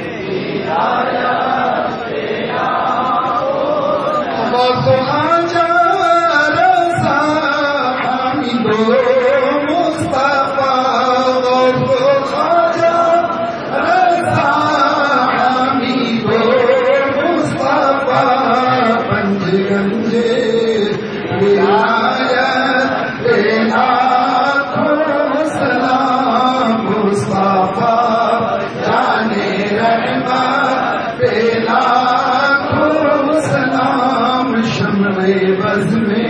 [SPEAKER 4] غوث خواجہ رضا حامد مصطفیٰ، غوث خواجہ رضا حامد مصطفیٰ، پنج گنج ولایت پہ لاکھوں سلام، مصطفیٰ جانے رحمت پہ لاکھوں سلام، شمع بز میں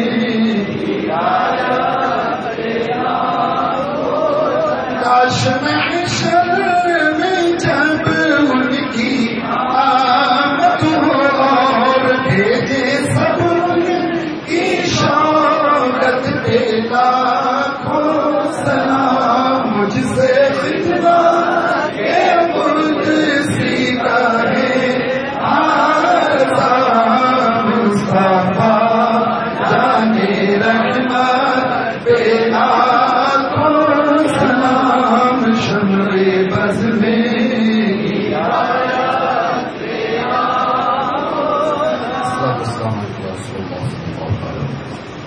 [SPEAKER 4] کاش محشر میں جب ان کی آمد ہو اور بھیجے سب ان کی شوکت پہ لاکھوں سلام، مجھ سے خدمت کے قدسی کہے عارضہ، مصطفیٰ جانے رحمت پہ لاکھوں سلام، شمع بز میں ہدایت۔